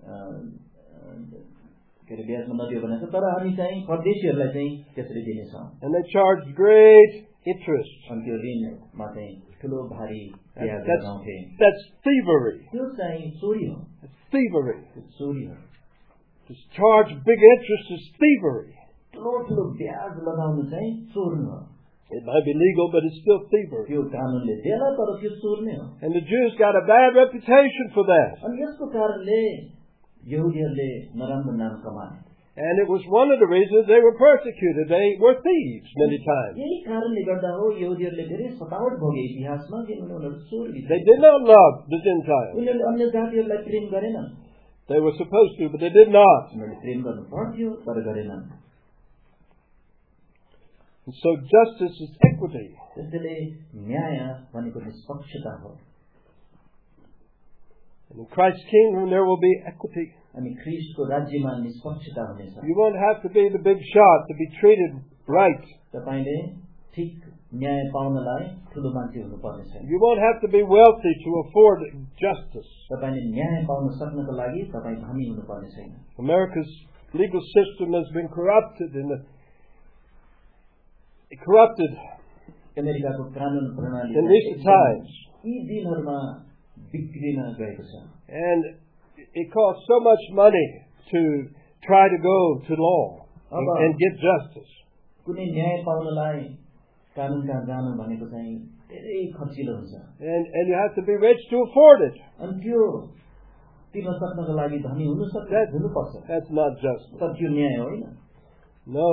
के अरे ब्याजमा नदियो भनेछ, तर हामी चाहिँ परदेशीहरूलाई चाहिँ त्यसरी दिनेछौँ. And they charged great interest. अनि त्यो ऋणमा चाहिँ ठुलो भारी ब्याज लगाउँथे. That's thievery. त्यो चाहिँ चोरी हो. It's thievery. चोरी हो. To charge big interest is thievery. ठुलो ठुलो ब्याज लगाउनु चाहिँ चोर्नु हो. It might be legal, but it's still thievery. त्यो कानुनले देला तर त्यो चोर्ने हो. And the Jews got a bad reputation for that. अनि यसको कारणले यहुदीहरूले नराम्रो नाम कमाए. And it was one of the reasons they were persecuted. They were thieves many times. यही कारणले गर्दा हो यहुदीहरूले धेरै सतावट भोगे इतिहासमा किनभने उनीहरू चोर थिए। They did not love the Gentiles. उनीहरूले अन्य जातिहरूलाई प्रेम गरेनन्। They were supposed to, but they did not. उनीहरूले प्रेम गर्नु पर्थ्यो तर गरेनन्। And so justice is equity. त्यसैले न्याय भनेको निष्पक्षता हो। And in Christ's kingdom there will be equity. अनि ख्रीष्टको राज्यमा निष्पक्षता हुनेछ। You won't have to be the big shot to be treated right. तपाईले ठीक न्याय पाउनलाई ठुलो मान्छे हुनुपर्ने छैन। You won't have to be wealthy to afford justice. तपाईले न्याय पाउन सक्नको लागि तपाई धनी हुनुपर्ने छैन। America's legal system has been corrupted in the corrupted अमेरिकाको कानुन प्रणाली in recent times. यी दिनहरुमा बिग्रिन गएको छ। And it costs so much money to try to go to law and, and get justice. कुनै न्याय पाउनलाई कानुनका जानु भनेको चाहिँ धेरै खर्चिलो हुन्छ। And and you have to be rich to afford it. अनि त्यो तिर्न सक्नको लागि धनी हुनु सक्छ हुनुपर्छ। That's not justice. तर त्यो न्याय होइन। No.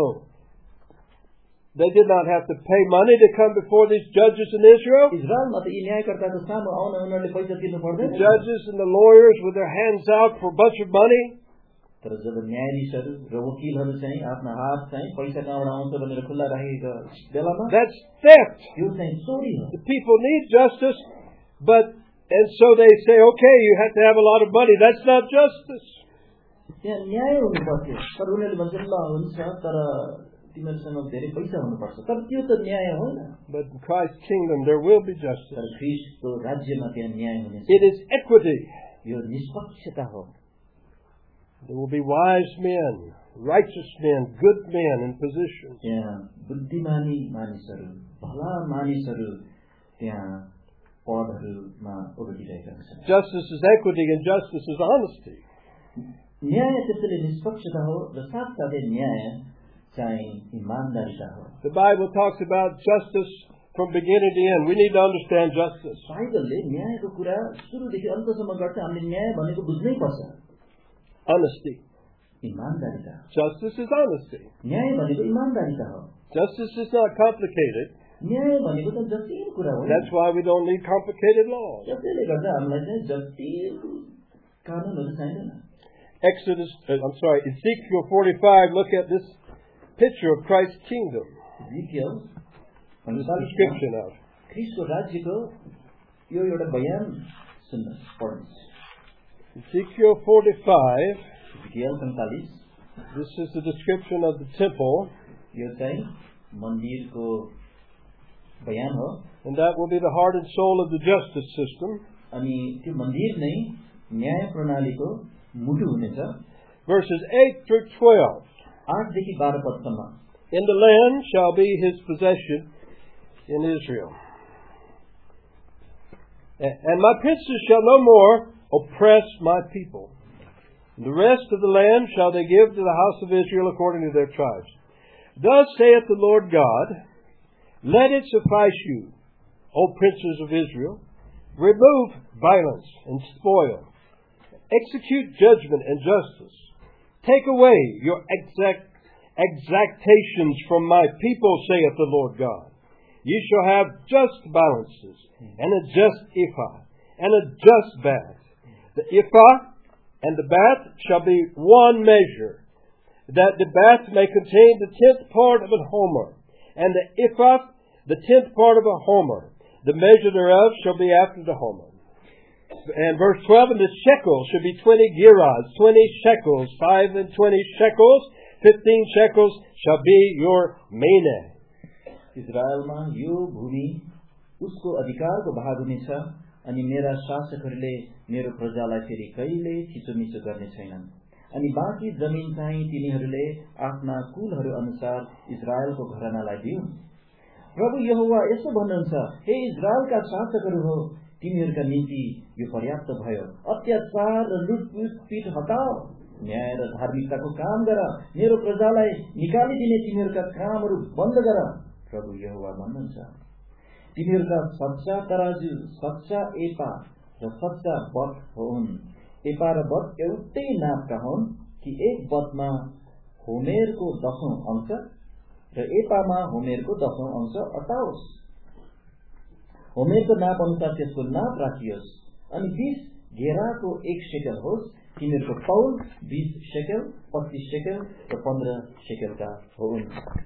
They did not have to pay money to come before these judges in Israel. इजरायलमा त यी न्यायकर्ताको सामु आउन उनीहरूले पैसा तिर्नु पर्दैन। The judges and the lawyers with their hands out for a bunch of money. तर जब न्यायाधीशहरू र वकिलहरू चाहिँ आफ्ना हात चाहिँ पैसा कहाँबाट आउँछ भनेर खुल्ला राखेको बेलामा That's theft. यो चाहिँ चोरी हो। The people need justice, but and so they say, okay, you have to have a lot of money. That's not justice. त्यहाँ न्याय हुनुपर्छ। तर उनीहरूले भन्छ ल हुन्छ तर तिमीहरुसँग धेरै पैसा हुनुपर्छ। तर त्यो त न्याय होइन। But in Christ's kingdom there will be justice. तर ख्रीष्टको राज्यमा त्यहाँ न्याय हुनेछ। It is equity. यो निष्पक्षता हो। There will be wise men, righteous men, good men in positions. त्यहाँ बुद्धिमानी मानिसहरू, भला मानिसहरू त्यहाँ पदहरूमा ओगटिरहेका छन्। Justice is equity and justice is honesty. न्याय त्यसैले निष्पक्षता हो र साथसाथै न्याय चाहिँ ईमानदारीता हो। The Bible talks about justice from beginning to end. We need to understand justice. बाइबलले न्यायको कुरा सुरुदेखि अन्तसम्म गर्छ। हामीले न्याय भनेको बुझ्नै पर्छ। Honesty. ईमानदारीता। Justice is honesty. न्याय भनेको ईमानदारीता हो। Justice is not complicated. न्याय भनेको त जटिल कुरा हो। That's why we don't need complicated laws. त्यसैले गर्दा हामीलाई चाहिँ जटिल कानुनहरू चाहिँदैन। Exodus, uh, I'm sorry, Ezekiel forty-five, look at this picture of Christ's kingdom. Ezekiel, this description of. ख्रीष्टको राज्यको यो एउटा बयान सुन्नुहोस्, पढ्नुहोस्। Ezekiel forty-five. Ezekiel पैंतालीस. This is the description of the temple. यो चाहिँ मन्दिरको बयान हो। And that will be the heart and soul of the justice system. अनि त्यो मन्दिर नै न्याय प्रणालीको मुटु हुनेछ। Verses eight through twelve. आठ देखि बाह्र पदसम्म। In the land shall be his possession in Israel. And my princes shall no more oppress my people. The rest of the land shall they give to the house of Israel according to their tribes. Thus saith the Lord God, let it suffice you, O princes of Israel, remove violence and spoil, execute judgment and justice, take away your exact exactations from my people, saith the Lord God. Ye shall have just balances, and a just ephah, and a just bath. The ephah and the bath shall be one measure, that the bath may contain the tenth part of an homer, and the ephah the tenth part of a homer. The measure thereof shall be after the homer. And verse twelve, and the shekel should be twenty gerahs, twenty shekels, five and twenty shekels, fifteen shekels shall be your meneh. इजरायलमा यो भूमि उसको अधिकारको भाग हुनेछ अनि मेरा शासकहरूले मेरो प्रजालाई फेरि कहिले थिचोमिचो गर्ने छैनन् अनि बाँकी जमिन चाहिँ तिनीहरूले आफ्ना कुलहरू अनुसार इजरायलको घरानालाई दिउन्। प्रभु यहोवा यसो भन्नुहुन्छ, हे इजरायलका शासकहरू हो, तिमीहरूका निम्ति यो पर्याप्त भयो। अत्याचार र लुटपिट हटाओ, न्याय र धार्मिकताको काम गर, मेरो प्रजालाई निकालिदिने तिमीहरूका कामहरू बन्द गर। प्रभु यहोवा भन्नुहुन्छ, तिमीहरूका सच्चा तराजु, सच्चा एपा र सच्चा बत हुन्। एपा र बत एउटै नापका हुन् कि एक बतमा होमेरको दशौं अंश र एपामा होमेरको दशौं अंश अटाओस्। होमेरको नाप अनुसार त्यसको नाप राखियोस्। अनि बीस घेराको एक शेकल होस्। तिनीहरूको पौल बीस शेकल, पच्चीस शेकल र पन्ध्र शेकलका हुन्।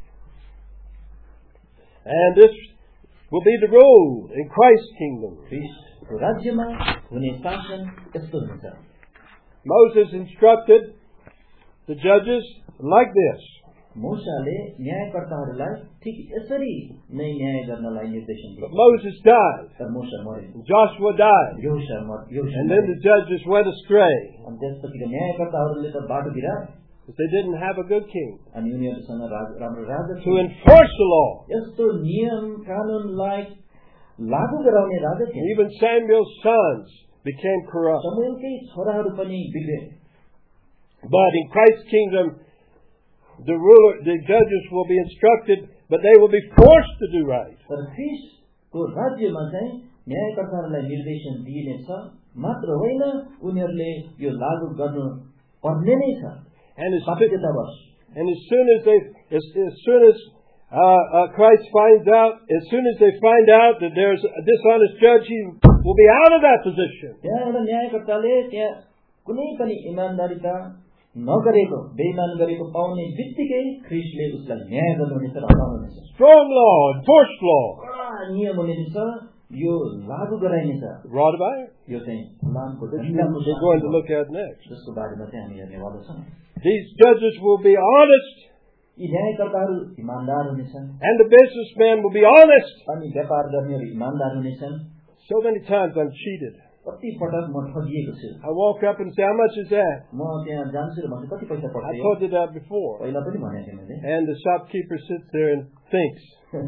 And this will be the rule in Christ's kingdom. ख्रीष्टको राज्यमा हुने शासन यस्तो हुन्छ। Moses instructed the judges like this. मूसाले न्यायकर्ताहरूलाई ठीक यसरी नै न्याय गर्नलाई निर्देशन दिए। But Moses died. तर मूसा मरे। Joshua died. योशुवा मरे। And then the judges went astray. अनि त्यसपछि न्यायकर्ताहरूले त बाटो बिराए। But they didn't have a good king अनि उनीहरूसँग राम्रो राजा to enforce the law. यस्तो नियम कानुनलाई लागू गराउने राजा थिए। Even Samuel's sons became corrupt. शमूएलकै छोराहरू पनि बिग्रे। But in Christ's kingdom, the ruler, the judges will be instructed, but they will be forced to do right. तर ख्रीष्टको राज्यमा चाहिँ न्यायकर्ताहरूलाई निर्देशन दिइनेछ, मात्र होइन उनीहरूले यो लागू गर्नु पर्ने नै छ। And as, बाध्यतावश। and as soon as they, as, as soon as uh, uh, Christ finds out, as soon as they find out that there's a dishonest judge, he will be out of that position. त्यहाँ एउटा न्यायकर्ताले त्यहाँ कुनै पनि इमानदारीता नगरेको, बेइमान गरेको पाउने बित्तिकै ख्रीष्टले उसलाई न्याय गर्नुहुनेछ र हटाउनुहुनेछ। Strong law, enforced law. नियम हुनेछ, यो लागू गराइनेछ। Rod of iron. यो चाहिँ लामको डन्डाको we're going to look at next. जसको बारेमा चाहिँ हामी हेर्नेवाला छौँ। These judges will be honest. यी न्यायकर्ताहरू इमानदार हुनेछन्। And the businessmen will be honest. अनि व्यापार गर्नेहरू इमानदार हुनेछन्। So many times I'm cheated. कति पटक म ठगिएको छु। I walk up and say, how much is that? म त्यहाँ जान्छु र भन्छु कति पैसा पर्छ? I told you that before. पहिला पनि भनेको थिएँ मैले। And the shopkeeper sits there and thinks.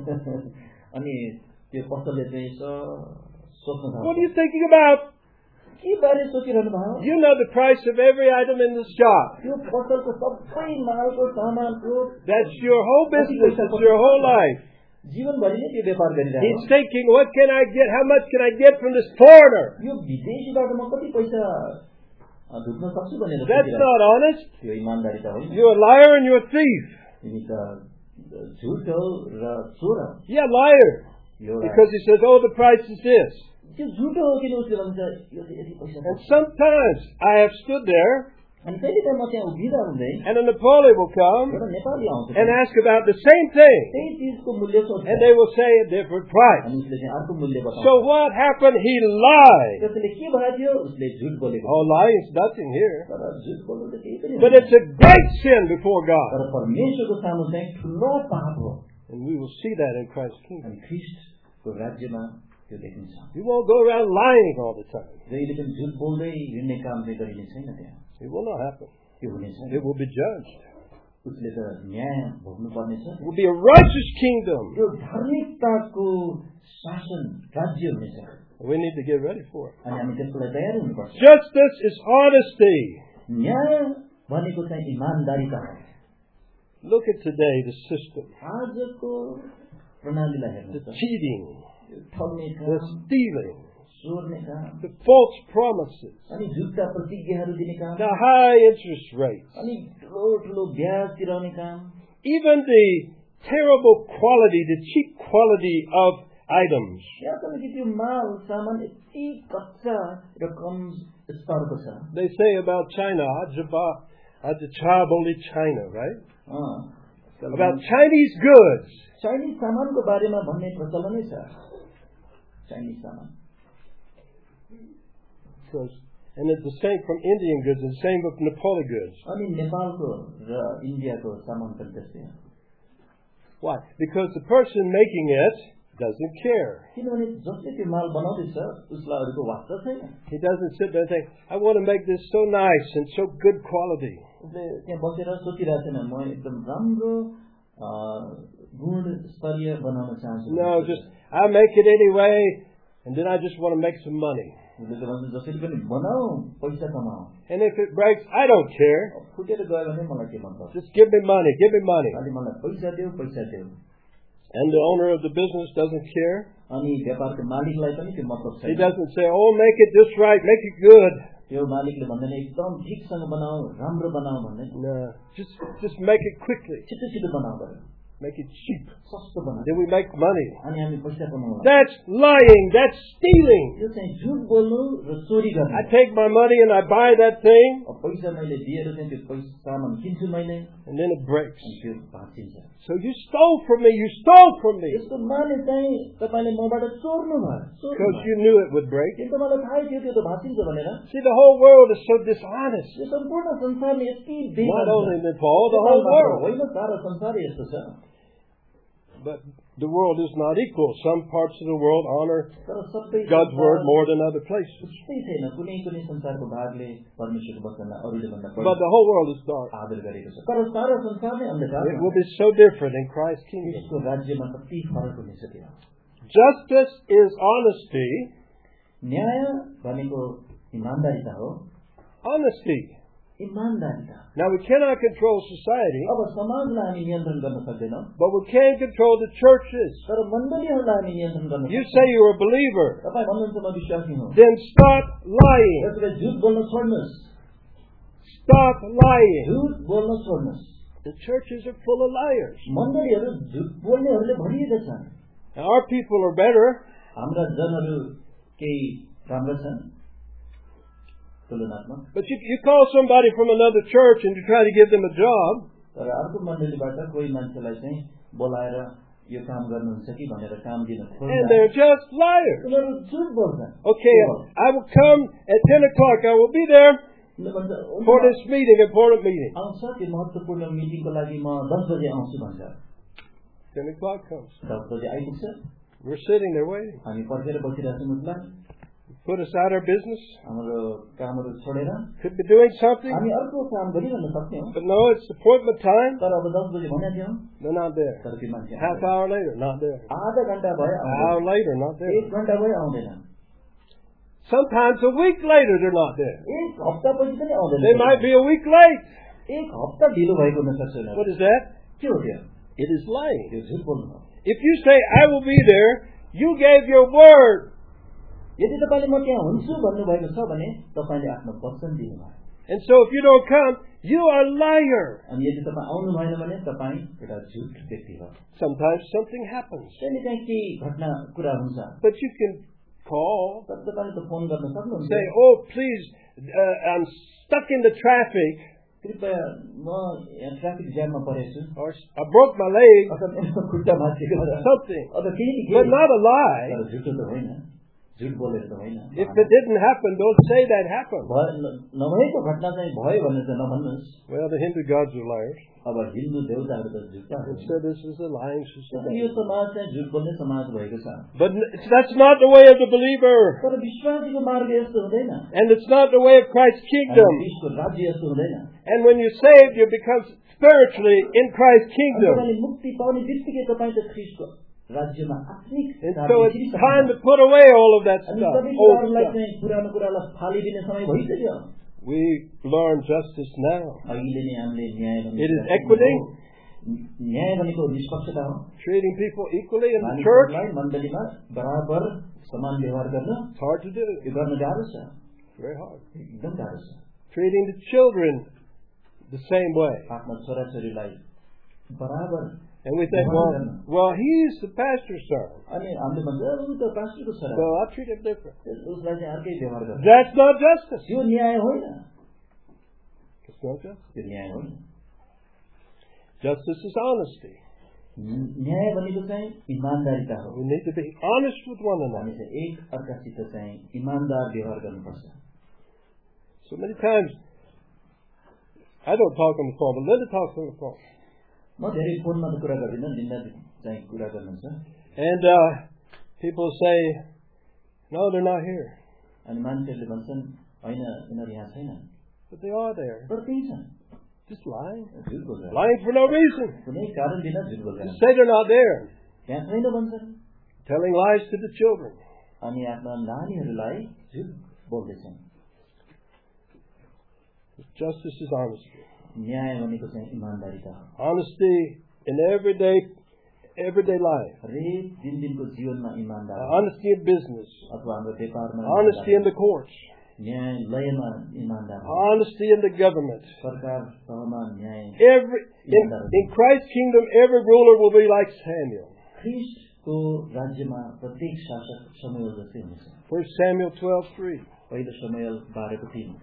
अनि त्यो पसलले चाहिँ सोच्न थाल्छ। What are you thinking about? के बारे सोचिरहनु भयो? You know the price of every item in the shop. त्यो पसलको सबै मालको सामानको That's your whole business. It's your whole life. जीवनभरि नै त्यो व्यापार गरिरहेको। He's thinking, what can I get? How much can I get from this foreigner? यो विदेशीबाट म कति पैसा ढुक्न सक्छु भनेर। That's not honest. त्यो इमानदारी त होइन। You're a liar and you're a thief. तिमी त झुट हो र चोर हो। Yeah, liar. Because he says, oh, the price is this. त्यो झुट हो किन उसले भन्छ यो यति पैसा। And sometimes I have stood there. अनि कहिले त म त्यहाँ उभिँदा हुँदै And a Nepali will come एउटा नेपाली आउँछ and ask about the same thing. त्यही चीजको मूल्य सोध्छ। And they will say a different price. अनि उसले चाहिँ अर्को मूल्य बताउँछ। So what happened? He lied. त्यसले के भयो थियो? उसले झुट बोलेको। Oh, lying is nothing here. तर झुट बोल्नु त केही पनि But it's a great sin before God. तर परमेश्वरको सामु चाहिँ ठुलो पाप हो। And we will see that in Christ's kingdom. अनि ख्रीष्टको राज्यमा त्यो देखिन्छ। You won't go around lying all the time. जहिले पनि झुट बोल्दै हिँड्ने काम चाहिँ गरिने छैन त्यहाँ। It will not happen. त्यो हुने छैन। It will be judged. उसले त न्याय भोग्नु पर्नेछ। It will be a righteous kingdom. त्यो धार्मिकताको शासन राज्य हुनेछ। We need to get ready for it. अनि हामी त्यसको लागि तयार हुनुपर्छ। Justice is honesty. न्याय भनेको चाहिँ इमानदारीता हो। Look at today the system. आजको प्रणालीलाई The हेर्नुहोस्। cheating, ठग्ने the काम, stealing, चोर्ने काम, the false promises, अनि झुटा प्रतिज्ञाहरू दिने काम, the high interest rates, अनि ठुलो ठुलो ब्याज तिराउने काम, even the terrible quality, the cheap quality of items. यहाँसम्म कि त्यो माल सामान यति कच्चा र कम स्तरको छ। They say about China, Ajaba, Ajachaboli China, right? About Chinese goods. Chinese सामानको बारेमा भन्ने प्रचलनै छ। चाइनिज सामान। And it's the same from Indian goods and the same with Nepali goods. अनि नेपालको र इन्डियाको सामान पनि त्यस्तै हो। Why? Because the person making it doesn't care. किनभने जसले त्यो माल बनाउँदैछ उसलाई अरूको वास्ता छैन। He doesn't sit there and think, I want to make this so nice and so good quality. उसले त्यहाँ बसेर सोचिरहेको छैन म एकदम राम्रो गुणस्तरीय बनाउन चाहन्छु। No, just I make it anyway, and then I just want to make some money. उसले त भन्छ जसरी पनि बनाऊ पैसा कमाऊ। And if it breaks, I don't care. फुटेर गयो भने मलाई के मन पर्छ? Just give me money, give me money. खाली मलाई पैसा देऊ पैसा देऊ। And the owner of the business doesn't care. अनि व्यापारको मालिकलाई पनि त्यो मतलब छैन। He doesn't say, oh, make it just right, make it good. यो मालिकले भन्दैन एकदम ठिकसँग बनाऊ, राम्रो बनाऊ भन्दैन। No, just just make it quickly. छिटो छिटो बनाऊ गर्यो, Make it cheap. सस्तो बनाऊ, Then we make money. अनि हामी पैसा कमाउँला। That's lying. That's stealing. यो चाहिँ झुट बोल्नु र चोरी गर्नु। I take my money and I buy that thing, अब पैसा मैले दिएर चाहिँ त्यो पैसा सामान किन्छु मैले, and then it breaks. अनि त्यो भाँचिन्छ। So you stole from me. You stole from me यसको माने चाहिँ तपाईले मबाट चोर्नु भयो, चोर्नु because भयो। you knew it would break. किन मलाई थाहै थियो त्यो त भाँचिन्छ भनेर। See, the whole world is so dishonest. यो सम्पूर्ण संसारमा यति Not बेइमान only छ। in Nepal, the whole world. होइन, सारा संसार यस्तो छ। But the world is not equal. Some parts of the world honor तर सबै God's word more than other places. त्यस्तै छैन, कुनै कुनै संसारको भागले परमेश्वरको वचनलाई अरूले भन्दा But बढी the whole world is dark. आदर गरेको छ। तर सारा संसार नै अन्धकार It will be so different in Christ's kingdom. यसको राज्यमा कति फरक हुनेछ त्यो। Justice is honesty. न्याय भनेको इमानदारीता हो, Honesty. इमानदारीता। Now we cannot control society, अब समाजलाई हामी नियन्त्रण गर्न सक्दैनौँ, but we can control the churches. तर मण्डलीहरूलाई हामी नियन्त्रण गर्न You सक्छौँ। say you're a believer, तपाईँ भन्नुहुन्छ म विश्वासी हुँ, then stop lying. त्यसले झुट बोल्न छोड्नुहोस्, Stop lying. झुट बोल्न छोड्नुहोस्। The churches are full of liars. मण्डलीहरू झुट बोल्नेहरूले भरिएका छन्। Now our people are better. हाम्रा जनहरू केही राम्रा छन् तुलनात्मक, But you, you call somebody from another church and you try to give them a job, तर अर्को मण्डलीबाट कोही मान्छेलाई चाहिँ बोलाएर यो काम गर्नुहुन्छ कि भनेर काम दिन and खोज्दा they're just liars. उनीहरू झुट बोल्छन्। Okay, I will come at ten o'clock. I will be there उनीहरू भन्छ, for this meeting, important meeting. आउँछ त्यो महत्त्वपूर्ण मिटिङको लागि म दस बजे आउँछु भन्छ। Ten o'clock comes. दस बजे आइपुग्छ, We're sitting there waiting. हामी पर्खेर बसिरहेको छौँ उसलाई, Put aside our business. हाम्रो कामहरू छोडेर Could be doing something. हामी अर्को काम गरिरहन सक्ने हो। But no, it's appointment time. तर अब दस बजे भनेको थियौँ, They're not there. तर त्यो मान्छे Half आउँदैन। hour later, not there. आधा घण्टा भयो An आउँदैन, hour later, not there. एक घण्टा भयो आउँदैन, Sometimes a week later, they're not there. एक हप्तापछि पनि आउँदैन। They might be a week late. एक हप्ता ढिलो भएको हुन सक्छ उनीहरू। What is that? के हो त्यो? It is lying. त्यो झुट बोल्नु हो। If you say, I will be there, you gave your word. यदि तपाईँले म त्यहाँ हुन्छु भन्नुभएको छ भने तपाईँले आफ्नो वचन दिनुभयो, And so if you don't come, you are a liar. अनि यदि तपाईँ आउनु भएन भने तपाईँ एउटा झुट व्यक्ति हो। Sometimes something happens. त्यहाँदेखि चाहिँ केही घटना कुरा हुन्छ, But you can call, तर तपाईँले त फोन गर्न सक्नुहुन्छ, say, oh, please, uh, I'm stuck in the traffic, कृपया म यहाँ ट्राफिक जाममा परेको छु, or I broke my leg, अथवा मेरो खुट्टा भाँचिएको or छ, something. अथवा केही न But केही, not a lie. तर झुटो त होइन, झुट बोलेर त होइन। If it didn't happen, don't say that happened. भए- न- नभएको घटना चाहिँ भयो भनेर चाहिँ नभन्नुहोस्। Well, the Hindu gods are liars. अब हिन्दू देवताहरू त झुट्टा And हुन्। so this is a lying तर society. यो समाज चाहिँ झुट बोल्ने समाज भएको छ, But n- that's not the way of the believer. तर विश्वासीको मार्ग यस्तो हुँदैन, And it's not the way of Christ's अनि kingdom. क्रिस्टको राज्य यस्तो हुँदैन। And when you're saved, you become spiritually in Christ's अनि kingdom. तपाईँले मुक्ति पाउने बित्तिकै तपाईँ त ख्रिस्टको राज्यमा आत्मिक And हिसाबले so it's जिरिसक्नु time भएको to put away all of that छ। अनि stuff. सबै Old कुराहरूलाई stuff. चाहिँ पुरानो कुरालाई फालिदिने समय भइसक्यो। We learn justice now. अहिले नै हामीले न्याय भनेको It is कुरा equity. हो। न्याय भनेको निष्पक्षता हो, Treating people equally in the church. मानिसहरूलाई मण्डलीमा बराबर समान व्यवहार गर्न It's hard to do. यो गर्न गाह्रो छ, Very hard. एकदम गाह्रो छ। Treating the children the same way. आफ्ना छोराछोरीलाई बराबर, And we think, well, well, he's the pastor's son, अनि हामीले भन्छ ऊ त पास्टरको छोरा so हो, I'll treat him different. उसलाई चाहिँ अर्कै व्यवहार गर्छ। That's not justice. यो न्याय होइन, It's not justice. त्यो न्याय होइन। Justice is honesty. न्याय भनेको चाहिँ इमानदारीता हो। We need to be honest with one हामी another. चाहिँ एक अर्कासित चाहिँ इमानदार व्यवहार गर्नुपर्छ। So many times, I don't talk on the phone, but Linda talks on the phone. म धेरै फोनमा त कुरा गर्दिनँ, लिन्दा चाहिँ कुरा गर्नुहुन्छ। And uh, people say, no, they're not here. अनि मान्छेहरूले भन्छन् होइन यिनीहरू यहाँ छैनन्, But they are there. तर त्यही छन्, Just lying. झुट बोल्छन्, Lying for no reason. कुनै कारण बिना झुट बोल्छन्। Just say they're not there. त्यहाँ छैन भन्छन्, Telling lies to the children. अनि आफ्ना नानीहरूलाई झुट बोल्दैछन्। Justice is honesty. न्याय भनेको चाहिँ इमानदारीता हो। Honesty in everyday, everyday life. हरेक दिन दिनको जीवनमा इमानदार, Uh, honesty in business. अथवा हाम्रो व्यापारमा Honesty in the courts. न्याय लयमा ईमानदार honesty in the government. सरकार तहमा न्याय Every in, in Christ's kingdom, every ruler will be like Samuel. ख्रीष्टको राज्यमा प्रत्येक शासक शमूएल जस्तै हुनेछ. First Samuel twelve three. पहिलो शमूएल बाह्र को तीन.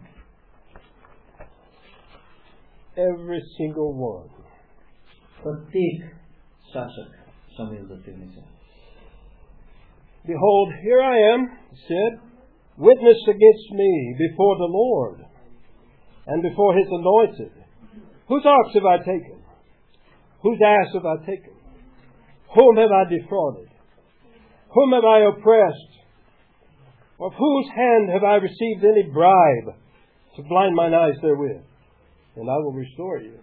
Every single one. प्रत्येक शासक शमूएल जस्तै हुनेछ. Behold, here I am, he said, witness against me before the Lord and before His anointed. Whose ox have I taken? Whose ass have I taken? Whom have I defrauded? Whom have I oppressed? Of whose hand have I received any bribe to blind mine eyes therewith? And I will restore you.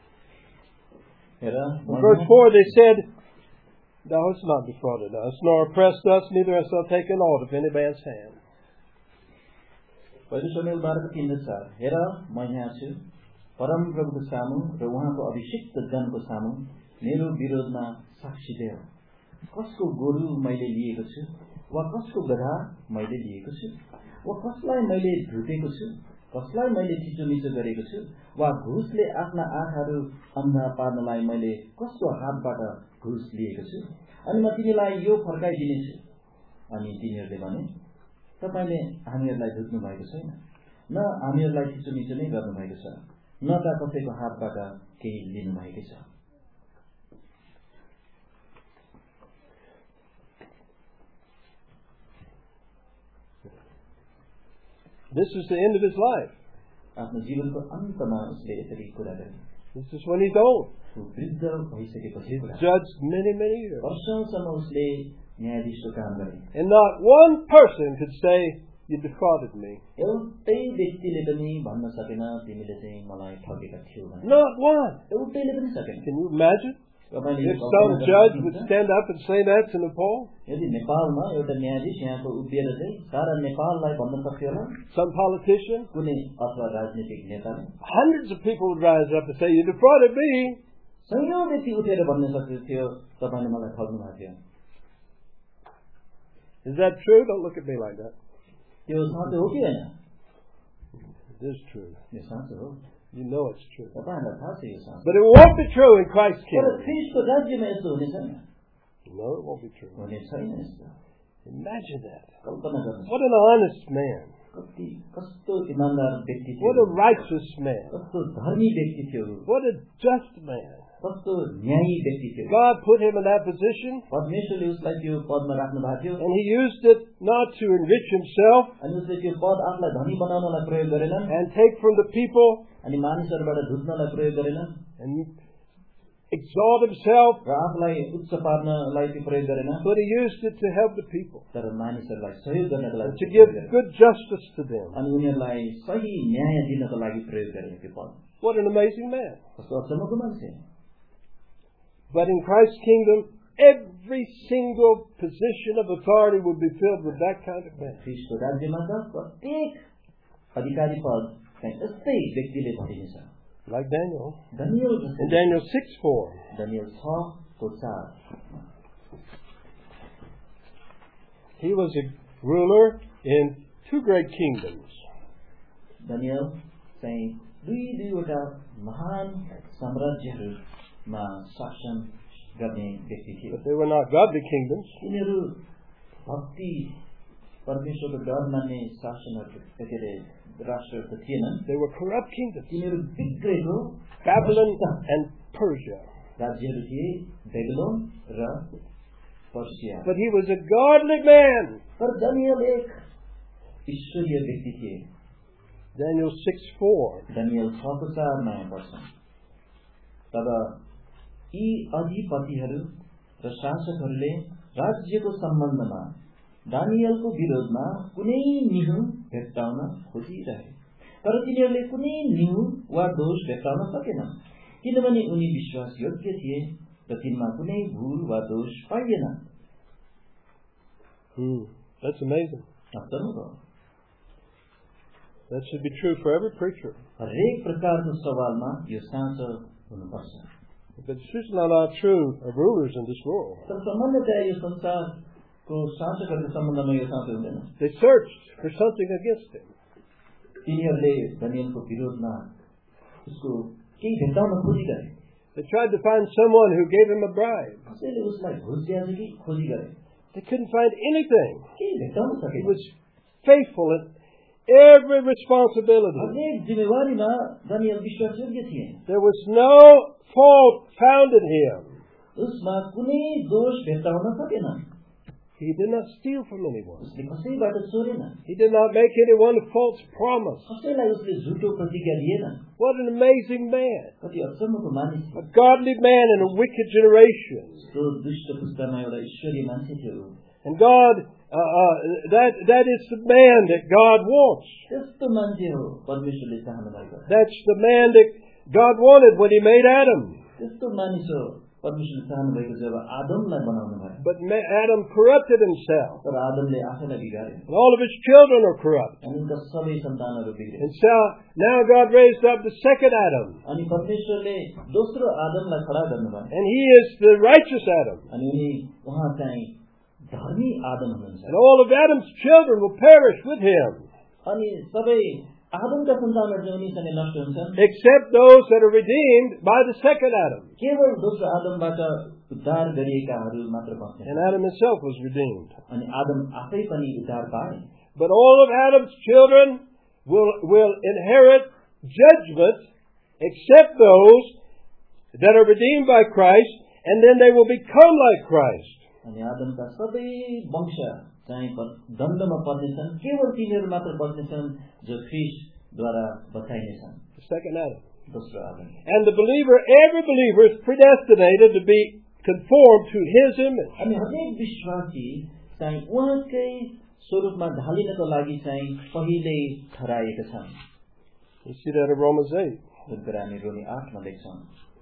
In verse four they said, Thou hast not defrauded us, nor oppressed us, neither hast thou taken aught of any man's hand. पहिलो शमूएल बाह्र को तीन चार. हेर म यहाँ छु परम प्रभुको सामु र उहाँको अभिषिक्त जनको सामु मेरो विरोधमा साक्षी देऊ. कसको गोरु मैले लिएको छु वा कसको गधा मैले लिएको छु वा कसलाई मैले धुतेको छु कसलाई मैले चिचोमिचो गरेको छु वा घुसले आफ्ना आँखाहरू अन्धा पार्नलाई मैले कसको हातबाट घुस लिएको छु अनि म तिमीलाई यो फर्काइदिनेछु. अनि तिनीहरूले भने तपाईले हामीहरूलाई धुत्नु भएको छैन, न हामीहरूलाई चिचोमिचो नै गर्नु भएको छ, न त कसैको हातबाट केही लिनु भएको छ. This is the end of his life. आफ्नो जीवनको अन्तमा उसले यसरी कुरा गरे. This is when he's old. वृद्ध भइसकेपछि judged many, many years. वर्षौंसम्म उसले न्यायाधीशको काम गरे. And not one person could say, you defrauded me. एउटै व्यक्तिले पनि भन्न सकेन तिमीले चाहिँ मलाई ठगेका थियौ भनेर. Not one. एउटैले पनि सकेन. Can you imagine? If some judge would stand up and say that to Nepal? यदि नेपालमा एउटा न्यायाधीश यहाँको उभिएर चाहिँ सारा नेपाललाई भन्न सक्थ्यो होला. Some politician? कुनै अथवा राजनीतिक नेताले. Hundreds of people would rise up and say, you defrauded me. सयौं व्यक्ति उठेर भन्न सक्थ्यो तपाईले मलाई ठग्नु भएको थियो. Is that true? Don't look at me like that. त्यो साँचो हो कि हैन? It is true. यो साँचो हो. You know it's true. तपाईलाई थाहा छ यो साँचो. But it won't be true in Christ's तर kingdom. ख्रीष्टको राज्यमा यस्तो हुने छैन. No, it won't be true. हुने छैन यस्तो. Imagine that. कल्पना गर्नुहोस्. What an honest man. कति कस्तो ईमानदार व्यक्ति थियो. What a righteous man. कस्तो धर्मी व्यक्ति थियो. What a just man. कस्तो न्यायी व्यक्ति थियो. God put him in that position. परमेश्वरले उसलाई त्यो पदमा राख्नु भएको थियो. And he used it not to enrich himself. अनि उसले त्यो पद आफूलाई धनी बनाउनलाई प्रयोग गरेन. And take from the people. अनि मानिसहरुबाट धुत्नलाई प्रयोग गरेन. And exalt himself. र आफूलाई उच्च पार्नलाई त्यो प्रयोग गरेन. But he used it to help the people. तर मानिसहरुलाई सहयोग गर्नको लागि. To give good justice to them. अनि उनीहरुलाई सही न्याय दिनको लागि प्रयोग गरेको त्यो पद. What an amazing man. कस्तो अचम्मको मान्छे. But in Christ's kingdom, every single position of authority will be filled with that kind of man. ख्रीष्टको राज्यमा त प्रत्येक अधिकारी पद चाहिँ यस्तै व्यक्तिले भरिनेछ. Like Daniel. Daniel in Daniel six four. Daniel छ को चार. He was a ruler in two great kingdoms. Daniel चाहिँ दुई दुईवटा महान साम्राज्यहरूमा शासन गर्ने व्यक्ति थियो. But they were not godly kingdoms. यिनीहरू भक्ति परमेश्वरको डर मान्ने शासनहरू के राष्ट्रहरू थिएनन्. They were corrupt kingdoms. यिनीहरू बिग्रेको Babylon and Persia. राज्यहरू थिए बेबिलोन र Persia. But he was a godly man. तर दानियल एक ईश्वरीय व्यक्ति थिए. Daniel six four. दानियल छ को चार मा पर्छ. तब यी अधिपतिहरू र शासकहरूले राज्यको सम्बन्धमा दानियलको विरोधमा कुनै निहु भेट्टाउन खोजिरहे. तर तिनीहरूले कुनै निहु वा दोष भेट्टाउन सकेनन् किनभने उनी विश्वासयोग्य थिए र तिनमा कुनै भूल वा दोष पाइएन. Hmm. That's amazing. That should be true for every preacher. हरेक प्रकारको सवालमा यो साँचो हुनुपर्छ. But it's just not true of rulers in this world. तर सामान्यतया यो संसारको शासकहरूको सम्बन्धमा यो साँचो हुँदैन. They searched for something against him. तिनीहरूले दानियलको विरोधमा उसको केही भेट्टाउन खोजी गरे. They tried to find someone who gave him a bribe. कसैले उसलाई घुस दिए कि खोजी गरे. They couldn't find anything. केही भेट्टाउन He सकेन. was faithful in every responsibility. हरेक जिम्मेवारीमा दानियल विश्वासयोग्य थिए. There was no fault found in him. उसमा कुनै दोष भेट्टाउन सकेन. He did not steal from anyone. उसले कसैबाट चोरेन. He did not make anyone a false promise. कसैलाई उसले झुटो प्रतिज्ञा दिएन. What an amazing man. कति अचम्मको मानिस थियो. A godly man in a wicked generation. त्यो दुष्ट पुस्तामा एउटा ईश्वरीय मान्छे थियो. And God, uh, uh, that that is the man that God wants. त्यस्तो मान्छे हो परमेश्वरले चाहनु भएको. That's the man that God wanted when He made Adam. त्यस्तो मानिस हो परमेश्वरले चाहनु भएको जब आदमलाई बनाउनु भयो. But Adam corrupted himself. तर आदमले आफैलाई बिगार्यो. And all of his children are corrupt. अनि उनका सबै सन्तानहरू बिग्रे. And so now God raised up the second Adam. अनि परमेश्वरले दोस्रो आदमलाई खडा गर्नुभयो. And he is the righteous Adam. अनि उनी उहाँ चाहिँ धर्मी आदम हुनुहुन्छ. And all of Adam's children will perish with him. अनि सबै आदमका सन्तानहरू चाहिँ उनीसँग नष्ट हुन्छन्. Except those that are redeemed by the second Adam. केवल दोस्रो आदमबाट उद्धार गरिएकाहरू मात्र बन्छन्. And Adam himself was redeemed. अनि आदम आफै पनि उद्धार पाए. But all of Adam's children will will inherit judgment except those that are redeemed by Christ, and then they will become like Christ. अनि आदमका सबै वंश चाहिँ दण्डमा पर्नेछन्. केवल तिनीहरू मात्र बच्नेछन् जो ख्रीष्टद्वारा बचाइनेछन्. The second Adam. दोस्रो आदम. And the believer, every believer is predestinated to be conformed to his image. अनि हरेक विश्वासी चाहिँ उहाँकै स्वरूपमा ढालिनको लागि चाहिँ पहिले ठहराएका छन्. You see that in Romans eight. जुन कुरा हामी रोमी आठ मा देख्छौँ.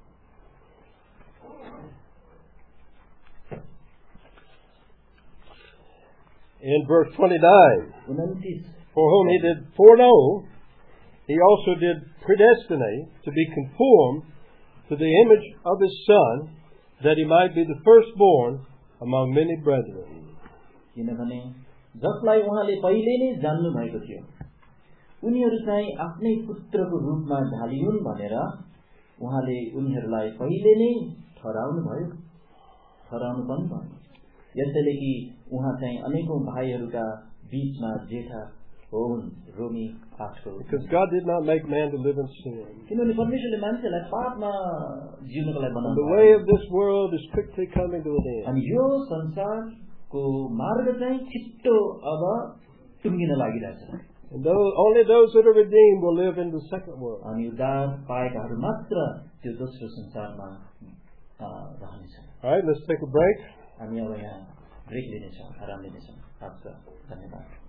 In verse twenty-nine, उन्तिस. For whom he did foreknow, he also did predestinate to be conformed to the image of his Son, that he might be the firstborn among many brethren. किनभने जसलाई उहाँले पहिले नै जान्नु भएको थियो, उनीहरू चाहिँ आफ्नै पुत्रको रूपमा ढालिउन् भनेर उहाँले उनीहरूलाई पहिले नै ठहराउनु भयो. ठहराउनु पनि भयो. यसैले कि उहाँ चाहिँ अनेकौं भाइहरूका बीचमा जेठा हुन्. रोमी आठ को. Because God did not make man to live in sin. किनभने परमेश्वरले मान्छेलाई पापमा जिउनको लागि बनाउनु. The way of this world is quickly coming to an end. अनि यो संसारको मार्ग चाहिँ छिट्टो अब टुङ्गिन लागिरहेछ. And those, only those that are redeemed will live in the second world. अनि उद्धार पाएकाहरू मात्र त्यो दोस्रो संसारमा रहनेछन्. All right, let's take a break. हामी अब यहाँ ब्रेक लिनेछौँ, आराम लिनेछौँ. हस्, धन्यवाद.